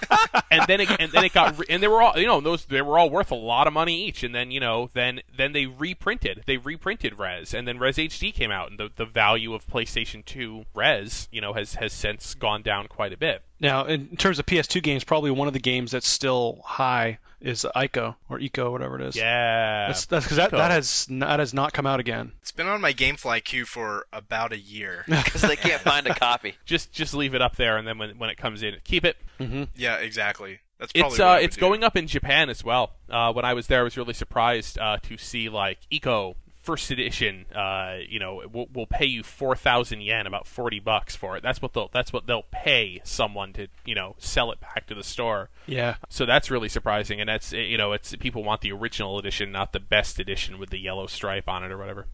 it got and they were all they were all worth a lot of money each, and then then they reprinted Rez, and then Rez HD came out, and the value of PlayStation 2 Rez has since gone down quite a bit. Now, in terms of PS2 games, probably one of the games that's still high is Ico, or Eco, whatever it is. Yeah, that's because that has not come out It's been on my GameFly queue for about a year because they can't find a copy. Just leave it up there, and then when it comes in, keep it. Mm-hmm. Yeah, exactly. That's probably it's going up in Japan as well. When I was there, I was really surprised to see like Eco First Edition. We'll pay you 4,000 yen, about $40 for it. That's what they'll pay someone to sell it back to the store. Yeah. So that's really surprising, and that's it's people want the original edition, not the best edition with the yellow stripe on it or whatever.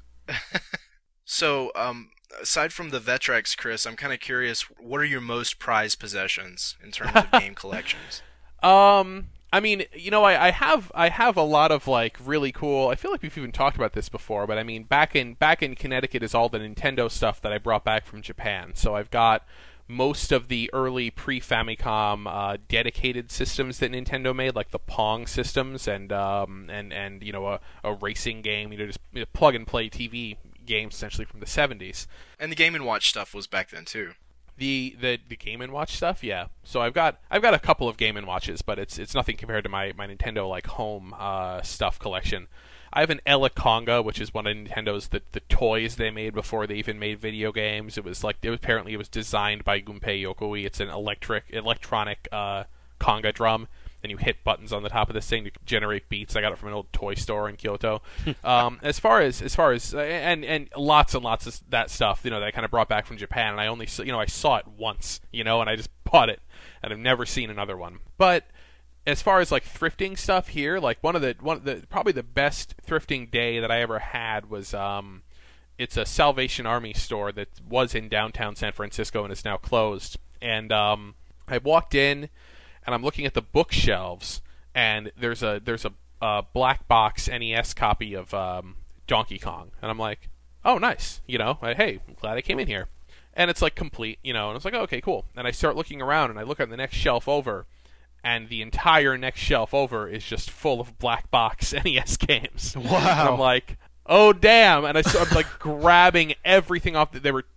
So, aside from the Vectrex, Chris, I'm kind of curious. What are your most prized possessions in terms of game collections? I mean, I have a lot of like really cool. I feel like we've even talked about this before, but I mean, back in Connecticut is all the Nintendo stuff that I brought back from Japan. So I've got most of the early pre-Famicom dedicated systems that Nintendo made, like the Pong systems and a racing game, just plug and play TV games essentially from the 70s. And the Game & Watch stuff was back then too. The Game & Watch stuff, yeah. So I've got a couple of Game & Watches, but it's nothing compared to my Nintendo like home stuff collection. I have an Ella Conga, which is one of Nintendo's the toys they made before they even made video games. It was designed by Gunpei Yokoi. It's an electronic conga drum. Then you hit buttons on the top of this thing to generate beats. I got it from an old toy store in Kyoto. As far as and lots and lots of that stuff, that I kind of brought back from Japan, and I only I saw it once, and I just bought it, and I've never seen another one. But as far as like thrifting stuff here, like one of the probably the best thrifting day that I ever had was it's a Salvation Army store that was in downtown San Francisco and is now closed. And I walked in, and I'm looking at the bookshelves, and there's a black box NES copy of Donkey Kong, and I'm like, oh, nice, hey, I'm glad I came in here, and it's like complete, and I was like, oh, okay, cool, and I start looking around, and I look at the next shelf over, and the entire next shelf over is just full of black box NES games. Wow. And I'm like, oh, damn, and I'm like grabbing everything off. They were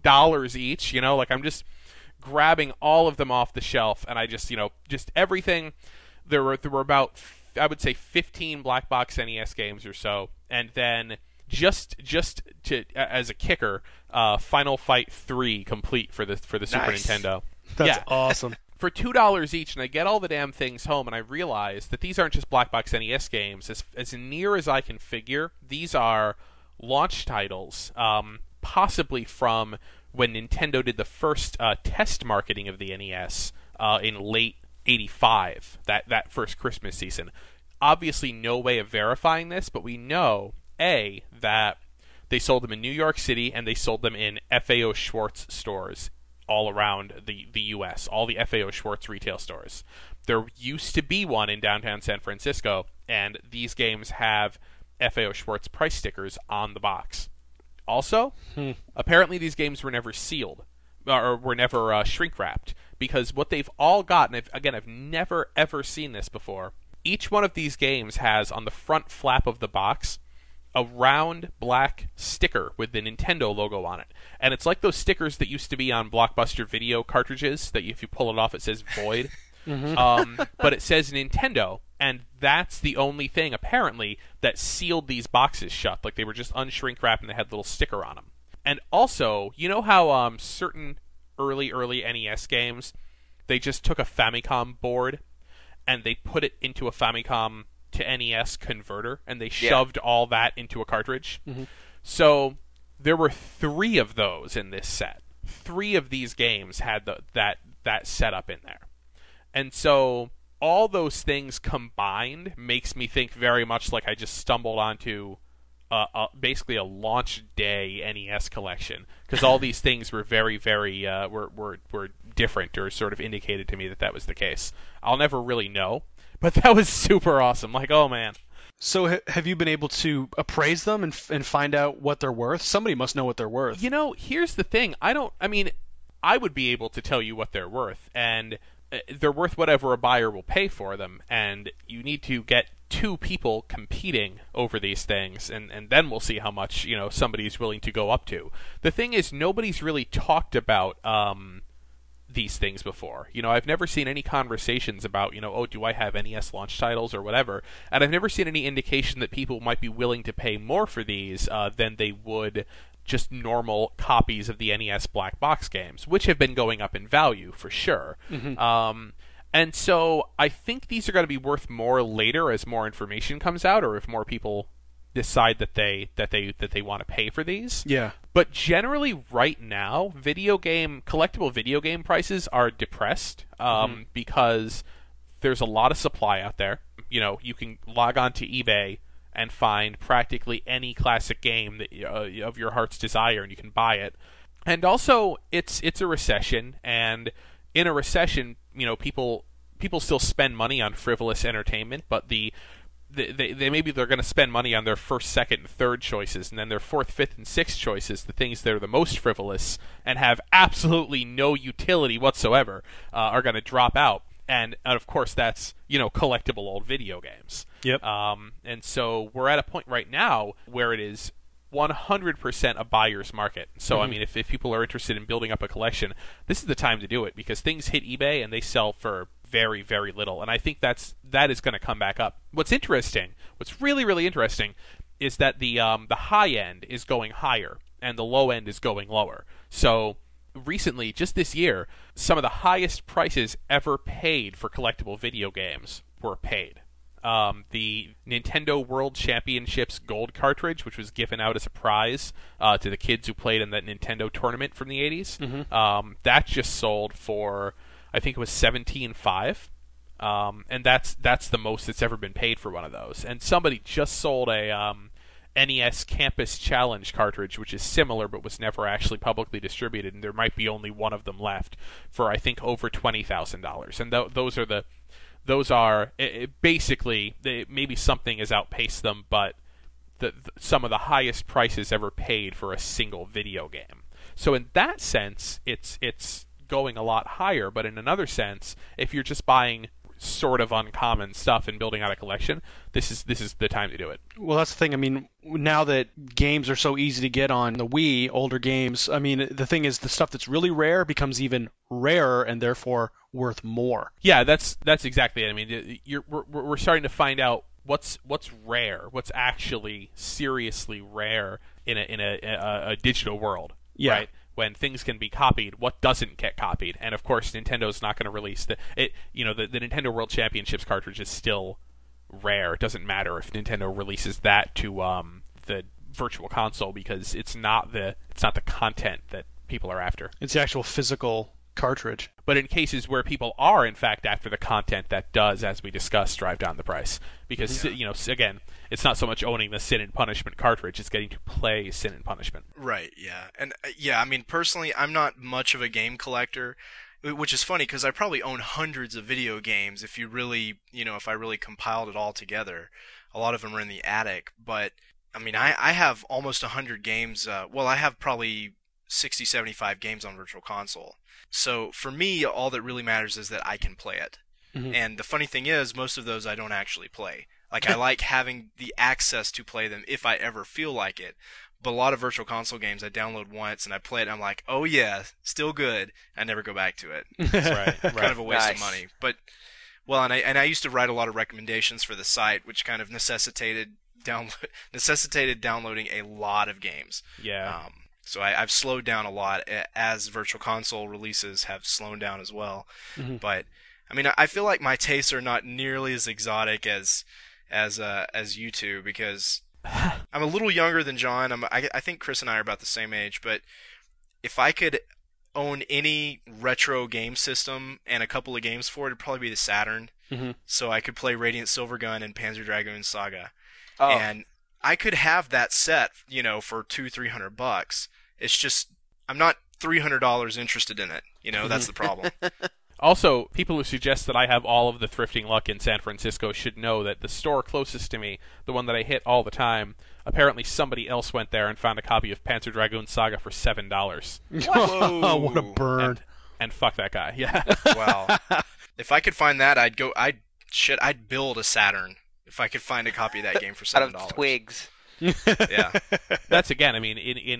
$2 each, like I'm just grabbing all of them off the shelf, and I just everything. There were about, I would say, 15 black box NES games or so, and then just to as a kicker, Final Fight 3 complete for the Super Nintendo. That's awesome. For $2 each, and I get all the damn things home, and I realize that these aren't just black box NES games. As near as I can figure, these are launch titles, possibly from when Nintendo did the first test marketing of the NES in late '85, that first Christmas season. Obviously, no way of verifying this, but we know, A, that they sold them in New York City, and they sold them in FAO Schwartz stores all around the U.S., all the FAO Schwartz retail stores. There used to be one in downtown San Francisco, and these games have FAO Schwartz price stickers on the box. Also, apparently these games were never sealed, or were never shrink-wrapped, because what they've all got, and I've never ever seen this before, each one of these games has on the front flap of the box a round black sticker with the Nintendo logo on it. And it's like those stickers that used to be on Blockbuster video cartridges that if you pull it off it says void. But it says Nintendo, and that's the only thing apparently that sealed these boxes shut. Like they were just unshrink wrapped and they had a little sticker on them. And also, you know how certain early NES games, they just took a Famicom board and they put it into a Famicom to NES converter, and they shoved all that into a cartridge. So there were 3 of those in this set. 3 of these games had that setup in there. And so all those things combined makes me think very much like I just stumbled onto basically a launch day NES collection, because all these things were very, very were different, or sort of indicated to me that was the case. I'll never really know, but that was super awesome. Like, oh man. So have you been able to appraise them and find out what they're worth? Somebody must know what they're worth. Here's the thing. I would be able to tell you what they're worth, and they're worth whatever a buyer will pay for them, and you need to get 2 people competing over these things, and then we'll see how much somebody's willing to go up to. The thing is, nobody's really talked about these things before. I've never seen any conversations about, do I have NES launch titles or whatever, and I've never seen any indication that people might be willing to pay more for these than they would just normal copies of the NES black box games, which have been going up in value for sure. And so I think these are going to be worth more later as more information comes out, or if more people decide that they want to pay for these. Yeah. But generally, right now, collectible video game prices are depressed because there's a lot of supply out there. You can log on to eBay and find practically any classic game that of your heart's desire, and you can buy it. And also, it's a recession, and in a recession, people still spend money on frivolous entertainment, but they maybe they're going to spend money on their first, second, and third choices, and then their fourth, fifth, and sixth choices, the things that are the most frivolous and have absolutely no utility whatsoever, are going to drop out. And of course, that's collectible old video games. Yep. And so we're at a point right now where it is 100% a buyer's market. So I mean, if people are interested in building up a collection, this is the time to do it, because things hit eBay and they sell for very, very little. And I think that is going to come back up. What's really, really interesting, is that the high end is going higher and the low end is going lower. So recently, just this year, some of the highest prices ever paid for collectible video games were paid. The Nintendo World Championships Gold cartridge, which was given out as a prize to the kids who played in that Nintendo tournament from the 80s, that just sold for, I think it was $17,500, and that's the most that's ever been paid for one of those. And somebody just sold a NES Campus Challenge cartridge, which is similar but was never actually publicly distributed, and there might be only one of them left, for I think over $20,000. And those are basically, maybe something has outpaced them, but some of the highest prices ever paid for a single video game. So in that sense, it's going a lot higher. But in another sense, if you're just buying sort of uncommon stuff and building out a collection, this is the time to do it. Well, that's the thing. I mean, now that games are so easy to get on the Wii, older games, I mean, the thing is, the stuff that's really rare becomes even rarer and therefore worth more. Yeah, that's exactly it. I mean, we're starting to find out what's rare, what's actually seriously rare in a digital world. Yeah. Right? When things can be copied, what doesn't get copied? And of course, Nintendo's not going to release the Nintendo World Championships cartridge is still rare. It doesn't matter if Nintendo releases that to the Virtual Console, because it's not the content that people are after. It's the actual physical cartridge. But in cases where people are in fact after the content, that does, as we discussed, drive down the price. Because again, it's not so much owning the Sin and Punishment cartridge, it's getting to play Sin and Punishment. Right, yeah. And I mean, personally, I'm not much of a game collector, which is funny because I probably own hundreds of video games if I really compiled it all together. A lot of them are in the attic, but I mean, I have almost 100 games. I have probably 60, 75 games on Virtual Console. So for me, all that really matters is that I can play it. And the funny thing is, most of those I don't actually play. Like, I like having the access to play them if I ever feel like it. But a lot of Virtual Console games I download once and I play it and I'm like, oh yeah, still good. I never go back to it. Right. Kind of a waste of money. But, well, and I used to write a lot of recommendations for the site, which kind of necessitated downloading a lot of games. Yeah. So I've slowed down a lot as Virtual Console releases have slowed down as well. But I mean, I feel like my tastes are not nearly as exotic as as you two, because I'm a little younger than John. I think Chris and I are about the same age, but if I could own any retro game system and a couple of games for it, it'd probably be the Saturn. Mm-hmm. So I could play Radiant Silvergun and Panzer Dragoon Saga. Oh. And I could have that set, for $200-300. It's just I'm not $300 interested in it. That's the problem. Also, people who suggest that I have all of the thrifting luck in San Francisco should know that the store closest to me, the one that I hit all the time, apparently somebody else went there and found a copy of Panzer Dragoon Saga for $7. Whoa, what a burn. And fuck that guy. Yeah. Wow. If I could find that, I'd build a Saturn if I could find a copy of that game for $7. Out of twigs. Yeah. That's again. I mean,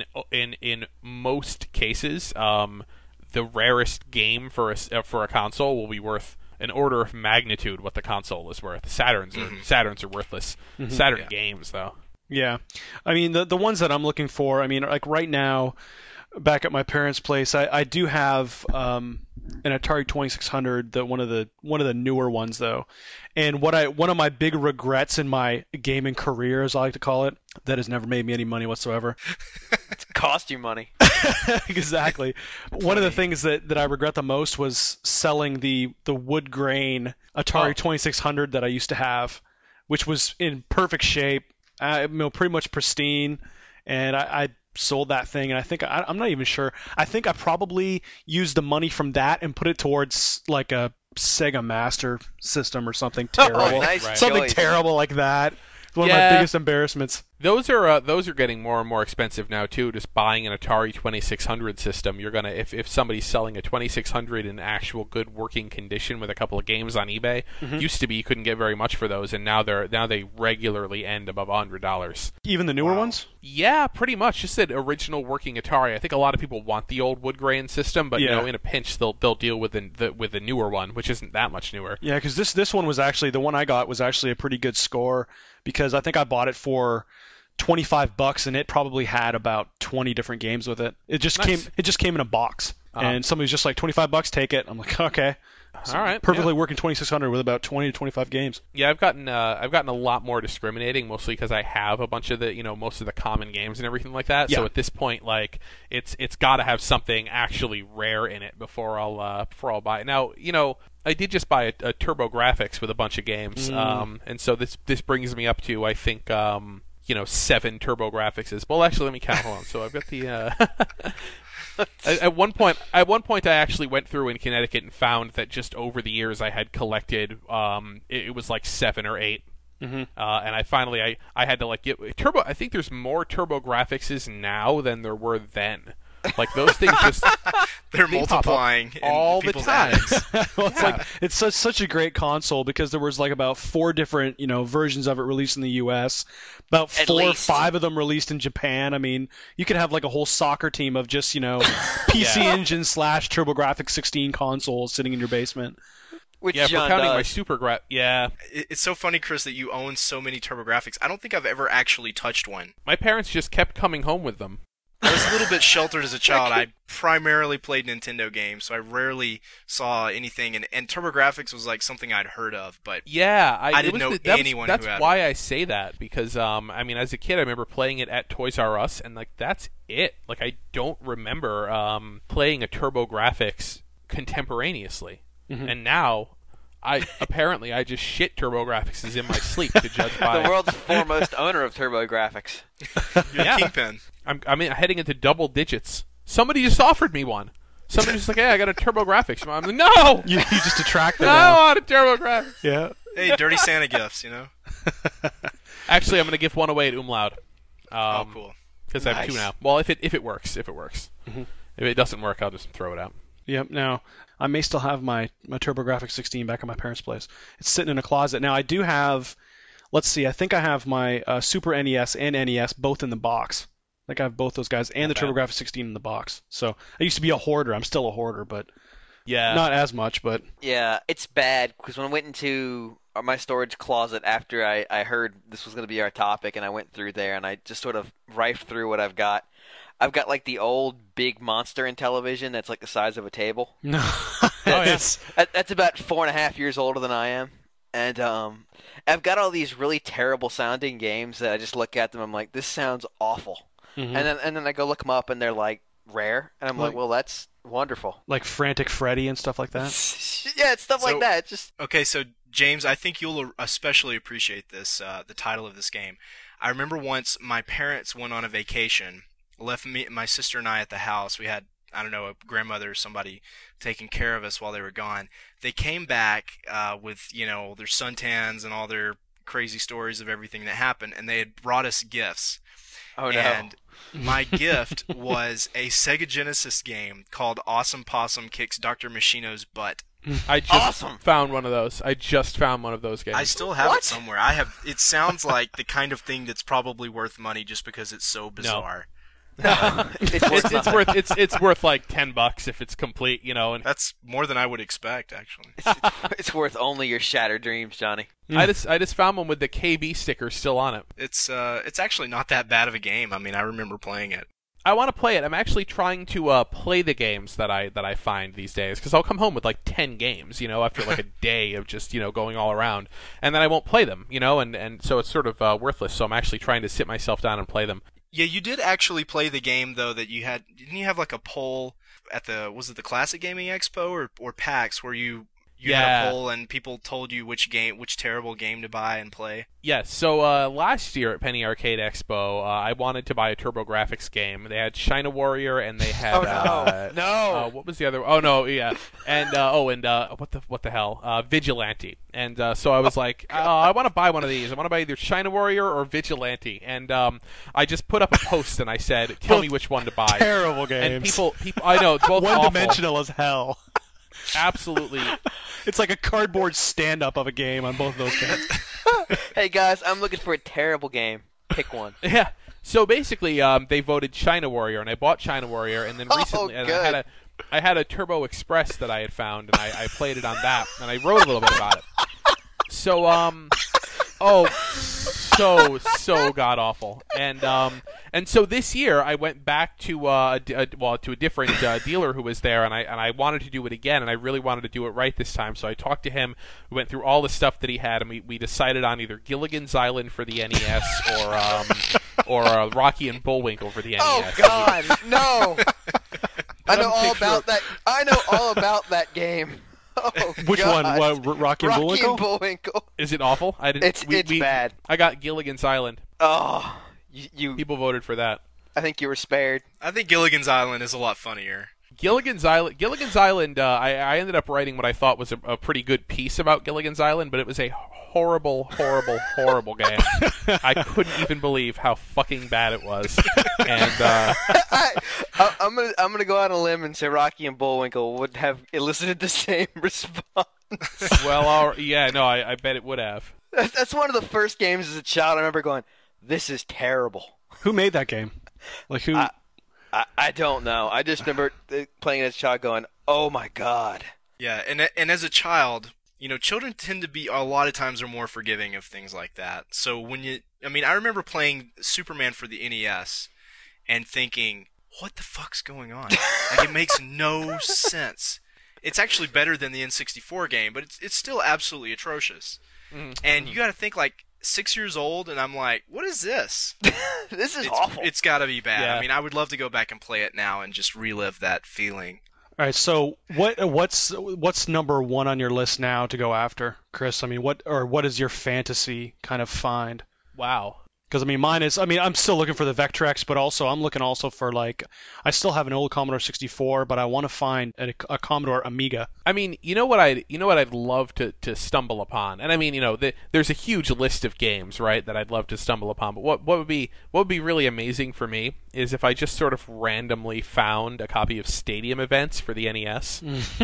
in most cases, the rarest game for a console will be worth an order of magnitude what the console is worth. Saturns are worthless. Saturn games, though. Yeah, I mean the ones that I'm looking for. I mean, like right now, back at my parents' place, I do have an Atari 2600, one of the newer ones though. And one of my big regrets in my gaming career, as I like to call it, that has never made me any money whatsoever. It's cost you money. Exactly. One of the things that I regret the most was selling the wood grain Atari 2600 that I used to have, which was in perfect shape, pretty much pristine, and I sold that thing, and I think I'm not even sure. I think I probably used the money from that and put it towards like a Sega Master System or something terrible. Nice something choice. terrible like that. One of my biggest embarrassments. Those are getting more and more expensive now too. Just buying an Atari 2600 system, you're gonna if somebody's selling a 2600 in actual good working condition with a couple of games on eBay, used to be you couldn't get very much for those, and now they regularly end above $100. Even the newer ones? Yeah, pretty much. Just an original working Atari. I think a lot of people want the old wood grain system, but in a pinch they'll deal with the newer one, which isn't that much newer. Yeah, because this one was actually the one I got was actually a pretty good score, because I think I bought it for $25 and it probably had about 20 different games with it. It just came in a box, and somebody was just like, $25, take it. I'm like, okay. All right, perfectly working 2600 with about 20 to 25 games. Yeah, I've gotten a lot more discriminating, mostly because I have a bunch of the most of the common games and everything like that. Yeah. So at this point, like it's got to have something actually rare in it before I'll buy it. Now, I did just buy a TurboGrafx with a bunch of games, and so this brings me up to I think 7 TurboGrafx's. Well, actually, let me count. Hold on. So I've got the. At one point, I actually went through in Connecticut and found that just over the years I had collected. It was like 7 or 8. And I finally I had to get Turbo. I think there's more TurboGrafx's now than there were then. Like those things just they're multiplying all the time. Well, it's such a great console, because there was like about 4 different versions of it released in the U.S. About 4 or 5 of them released in Japan. I mean, you could have like a whole soccer team of just PC Engine / TurboGrafx 16 consoles sitting in your basement. Which yeah, John for counting does. my yeah. It's so funny, Chris, that you own so many TurboGrafx. I don't think I've ever actually touched one. My parents just kept coming home with them. I was a little bit sheltered as a child. I primarily played Nintendo games, so I rarely saw anything. And TurboGrafx was like something I'd heard of, but yeah, I didn't know anyone who had it. That's why I say that, because I mean, as a kid, I remember playing it at Toys R Us, and like that's it. Like I don't remember playing a TurboGrafx contemporaneously, and now. I just shit TurboGrafx in my sleep to judge by the world's foremost owner of TurboGrafx. You're a kingpin. I'm heading into double digits. Somebody just offered me one. Somebody's just like, hey, I got a TurboGrafx. I'm like, no! You just attract them. No, I want a TurboGrafx. Yeah. Hey, dirty Santa gifts, Actually, I'm going to give one away at Umlaut. Oh, cool. Because I have 2 now. Well, if it works. If it doesn't work, I'll just throw it out. Yep. Now, I may still have my TurboGrafx 16 back at my parents' place. It's sitting in a closet. Now, I do have, let's see, I think I have my Super NES and NES both in the box. I think I have both those guys and the TurboGrafx 16 in the box. So I used to be a hoarder. I'm still a hoarder, but not as much. But yeah, it's bad, because when I went into my storage closet after I heard this was going to be our topic, and I went through there, and I just sort of rifed through what I've got. I've got like the old big monster in television that's like the size of a table. No. That's about 4.5 years older than I am. And I've got all these really terrible sounding games that I just look at them. I'm like, this sounds awful. Mm-hmm. And then I go look them up, and they're like rare, and I'm like, well, that's wonderful. Like Frantic Freddy and stuff like that. Yeah, it's stuff like that. It's just okay. So James, I think you'll especially appreciate this. The title of this game. I remember once my parents went on a vacation, left my sister and I at the house. We had, I don't know, a grandmother or somebody taking care of us while they were gone. They came back with, you know, their suntans and all their crazy stories of everything that happened, and they had brought us gifts. Oh, no. And my gift was a Sega Genesis game called Awesome Possum Kicks Dr. Machino's Butt. I just found one of those. I just found one of those games. I still have it somewhere. It sounds like the kind of thing that's probably worth money just because it's so bizarre. It's worth like $10 if it's complete, you know. And that's more than I would expect, actually. It's worth only your shattered dreams, Johnny. I just found one with the KB sticker still on it. It's actually not that bad of a game. I mean, I remember playing it. I want to play it. I'm actually trying to play the games that I find these days, because I'll come home with like 10 games, you know, after like a day of just, you know, going all around, and then I won't play them, you know, and so it's sort of worthless. So I'm actually trying to sit myself down and play them. Yeah, you did actually play the game though that you had. Didn't you have like a poll at was it the Classic Gaming Expo or PAX where you had a poll and people told you which terrible game to buy and play? Yes. So last year at Penny Arcade Expo, I wanted to buy a TurboGrafx game. They had China Warrior, and they had no. What was the other? Oh no, yeah, and what the hell? Vigilante. And so I was like, I want to buy one of these. I want to buy either China Warrior or Vigilante. And I just put up a post and I said, tell me which one to buy. Terrible games. And people, I know, it's both one-dimensional as hell. Absolutely. It's like a cardboard stand-up of a game on both of those games. Hey guys, I'm looking for a terrible game. Pick one. Yeah. So basically, they voted China Warrior, and I bought China Warrior, and then recently, and I had a Turbo Express that I had found, and I played it on that, and I wrote a little bit about it. So so god awful, and so this year I went back to a different dealer who was there, and I wanted to do it again, and I really wanted to do it right this time. So I talked to him, we went through all the stuff that he had, and we decided on either Gilligan's Island for the NES or Rocky and Bullwinkle for the NES. Oh God, no! I know all about that. I know all about that game. Oh, which God. one? What, Rocky and Bullwinkle? Rocky and Bullwinkle. Is it awful? I didn't. It's bad. I got Gilligan's Island. Oh, you. People voted for that. I think you were spared. I think Gilligan's Island is a lot funnier. Gilligan's Island. I ended up writing what I thought was a pretty good piece about Gilligan's Island, but it was a horrible game. I couldn't even believe how fucking bad it was. And I'm gonna go out on a limb and say Rocky and Bullwinkle would have elicited the same response. Well, yeah, no, I bet it would have. That's one of the first games as a child I remember going, "This is terrible." Who made that game? Like who? I don't know. I just remember playing it as a child going, "Oh my God." Yeah, and as a child, you know, children tend to be, a lot of times, are more forgiving of things like that. So I remember playing Superman for the NES and thinking, what the fuck's going on? Like, it makes no sense. It's actually better than the N64 game, but it's still absolutely atrocious. Mm-hmm. And you got to think, like, 6 years old, and I'm like, what is this? This is awful. It's got to be bad. Yeah. I mean, I would love to go back and play it now and just relive that feeling. All right, so what's number one on your list now to go after, Chris? I mean, what is your fantasy kind of find? Wow. Because, I mean, mine is, I'm still looking for the Vectrex, but also I'm looking also for, like, I still have an old Commodore 64, but I want to find a Commodore Amiga. I mean, you know what I'd love to stumble upon, and I mean, you know, there's a huge list of games, right, that I'd love to stumble upon. But what would be really amazing for me is if I just sort of randomly found a copy of Stadium Events for the NES,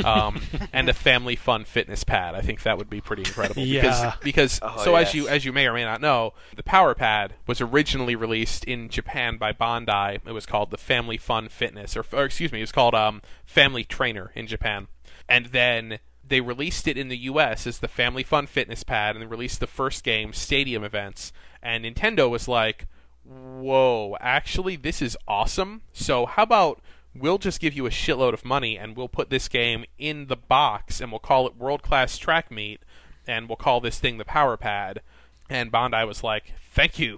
and a Family Fun Fitness Pad. I think that would be pretty incredible. Yeah. Because as you may or may not know, the Power Pad was originally released in Japan by Bandai. It was called the Family Fun Fitness, or excuse me, it was called Family Trainer in Japan. And then they released it in the US as the Family Fun Fitness Pad, and they released the first game, Stadium Events. And Nintendo was like, whoa, actually, this is awesome. So how about we'll just give you a shitload of money, and we'll put this game in the box, and we'll call it World Class Track Meet. and we'll call this thing the Power Pad. And Bandai was like, thank you.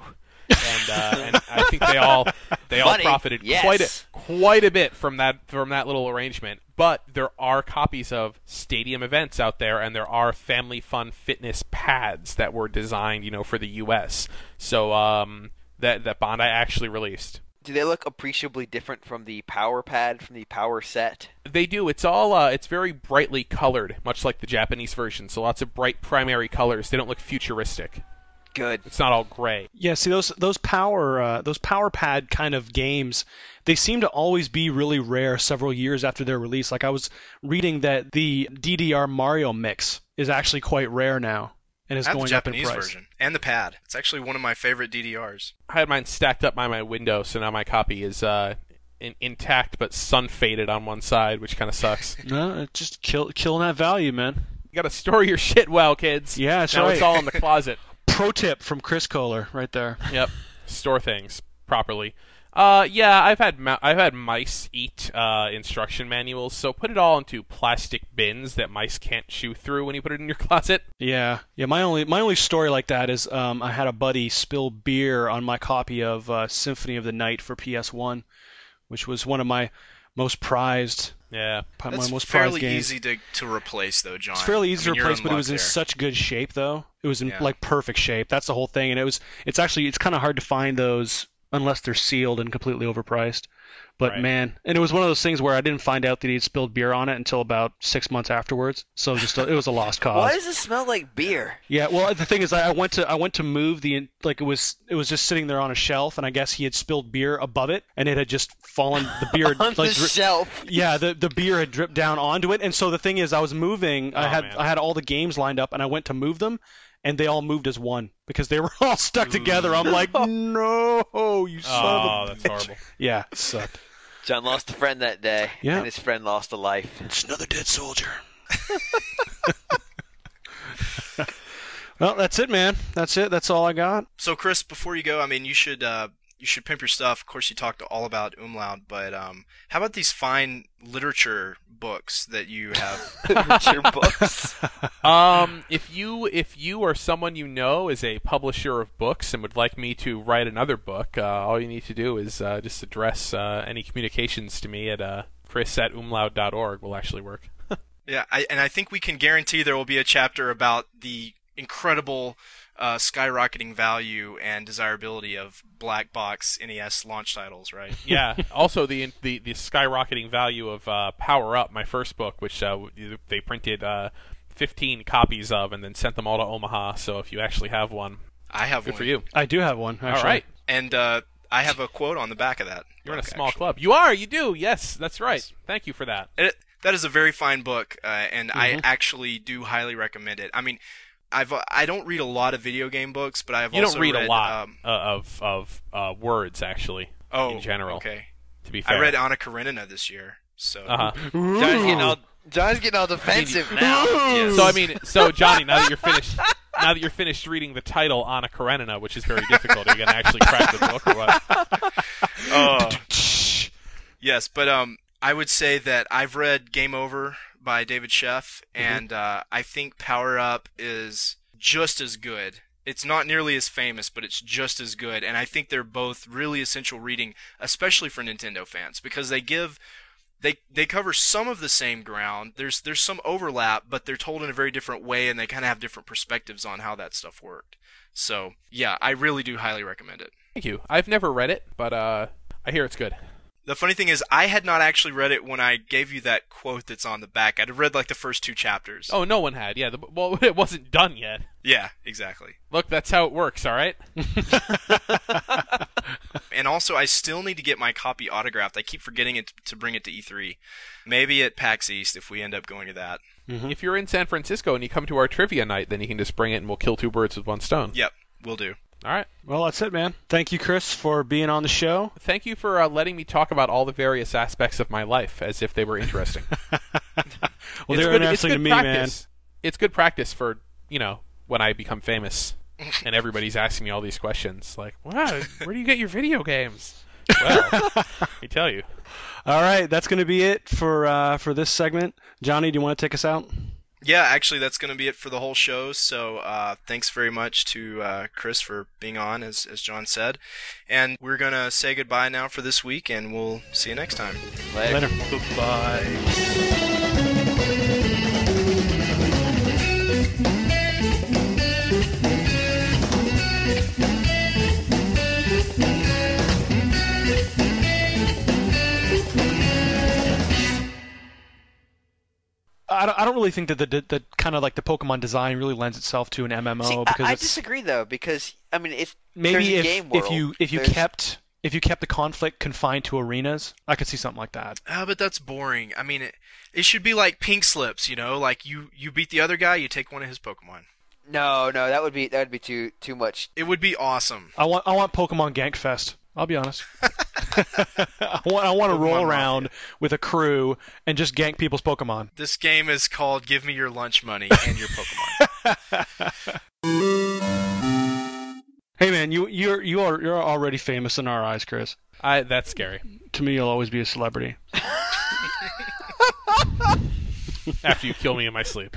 And I think they all Money, profited yes. quite a bit from that little arrangement. But there are copies of stadium events out there, and there are family fun fitness pads that were designed, for the U.S. So that Bandai actually released. Do they look appreciably different from the Power Pad, from the Power Set? They do. It's all it's very brightly colored, much like the Japanese version. So lots of bright primary colors. They don't look futuristic. Good. It's not all gray. Yeah, see those power pad kind of games, they seem to always be really rare several years after their release. Like I was reading that the DDR Mario mix is actually quite rare now and is going up in price. The Japanese version and the pad. It's actually one of my favorite DDRs. I had mine stacked up by my window, so now my copy is intact but sun faded on one side, which kind of sucks. No, it's just killing that value, man. You got to store your shit well, kids. Yeah, that's now right. It's all in the closet. Pro tip from Chris Kohler right there. Yep. Store things properly. Yeah, I've had mice eat instruction manuals, so put it all into plastic bins that mice can't chew through when you put it in your closet. Yeah. My only story like that is I had a buddy spill beer on my copy of Symphony of the Night for PS1, which was one of my most prized. Yeah, that's my most fairly prized games. easy to replace, though, John. It's fairly easy to replace, but it was in there. such good shape, though. It was in like perfect shape. That's the whole thing, and it's kind of hard to find those unless they're sealed and completely overpriced. But right. Man, and it was one of those things where I didn't find out that he had spilled beer on it until about 6 months afterwards. So it was a lost cause. Why does it smell like beer? Yeah, well, the thing is, I went to move it was just sitting there on a shelf, and I guess he had spilled beer above it, and it had just fallen. The beer had, on the shelf. Yeah, the beer had dripped down onto it, and so the thing is, I was moving. I had all the games lined up, and I went to move them, and they all moved as one because they were all stuck together. I'm like, no, you son of a that's bitch. horrible. Yeah, it sucked. John lost a friend that day, Yeah. and his friend lost a life. It's another dead soldier. Well, that's it, man. That's it. That's all I got. So, Chris, before you go, I mean, you should pimp your stuff. Of course, you talked all about Umlaut, but how about these fine literature books that you have? Literature books. If you or someone you know is a publisher of books and would like me to write another book, all you need to do is just address any communications to me at chris@umlaut.org will actually work. Yeah, I think we can guarantee there will be a chapter about the incredible skyrocketing value and desirability of black box NES launch titles, right? Yeah. Also, the skyrocketing value of Power Up, my first book, which they printed 15 copies of and then sent them all to Omaha. So if you actually have one, I have good one. for you. I do have one, actually. All right. And I have a quote on the back of that. You're in a book, small actually. club. You are. You do. Yes, that's right. Yes. Thank you for that. That is a very fine book, and I actually do highly recommend it. I mean, I don't read a lot of video game books, but I've You also don't read a lot of words, actually, in general. Okay. To be fair. I read Anna Karenina this year, so Uh-huh. John's getting all defensive now. Yes. So Johnny, now that you're finished reading the title Anna Karenina, which is very difficult, are you gonna actually crack the book or what? Yes, but I would say that I've read Game Over by David Sheff, and I think Power Up is just as good. It's not nearly as famous, but it's just as good, and I think they're both really essential reading, especially for Nintendo fans, because they cover some of the same ground. There's some overlap, but they're told in a very different way, and they kind of have different perspectives on how that stuff worked. So, yeah, I really do highly recommend it. Thank you. I've never read it, but I hear it's good. The funny thing is, I had not actually read it when I gave you that quote that's on the back. I'd read like the first 2 chapters. Oh, no one had. Yeah, well, it wasn't done yet. Yeah, exactly. Look, that's how it works, all right? And also, I still need to get my copy autographed. I keep forgetting to bring it to E3. Maybe at PAX East if we end up going to that. If you're in San Francisco and you come to our trivia night, then you can just bring it and we'll kill 2 birds with one stone. Yep, will do. All right. Well, that's it, man. Thank you, Chris, for being on the show. Thank you for letting me talk about all the various aspects of my life as if they were interesting. Well, they're interesting to me, practice. It's good practice for, when I become famous and everybody's asking me all these questions. Like, wow, where do you get your video games? Well, I tell you. All right, that's going to be it for this segment. Johnny, do you want to take us out? Yeah, actually, that's going to be it for the whole show. So thanks very much to Chris for being on, as John said. And we're going to say goodbye now for this week, and we'll see you next time. Later. Bye. I don't really think that the kind of like the Pokemon design really lends itself to an MMO. See, because I disagree though, because I mean, it's maybe there's a game world. if you kept the conflict confined to arenas, I could see something like that. But that's boring. I mean, it should be like Pink Slips, you know, like you beat the other guy, you take one of his Pokemon. No, that would be too much. It would be awesome. I want Pokemon Gankfest. I'll be honest. I want to roll around with a crew and just gank people's Pokemon. This game is called Give Me Your Lunch Money and Your Pokemon. Hey man, you're already famous in our eyes, Chris. That's scary. To me, you'll always be a celebrity. After you kill me in my sleep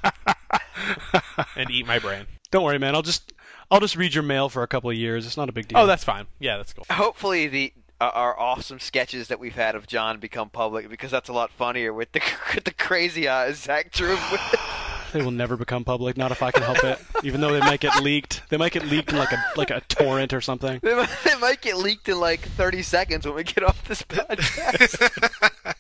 and eat my brain. Don't worry, man. I'll just read your mail for a couple of years. It's not a big deal. Oh, that's fine. Yeah, that's cool. Hopefully our awesome sketches that we've had of John become public, because that's a lot funnier with the crazy Zach Drew. They will never become public, not if I can help it. Even though they might get leaked. They might get leaked in like a torrent or something. They might get leaked in like 30 seconds when we get off this podcast.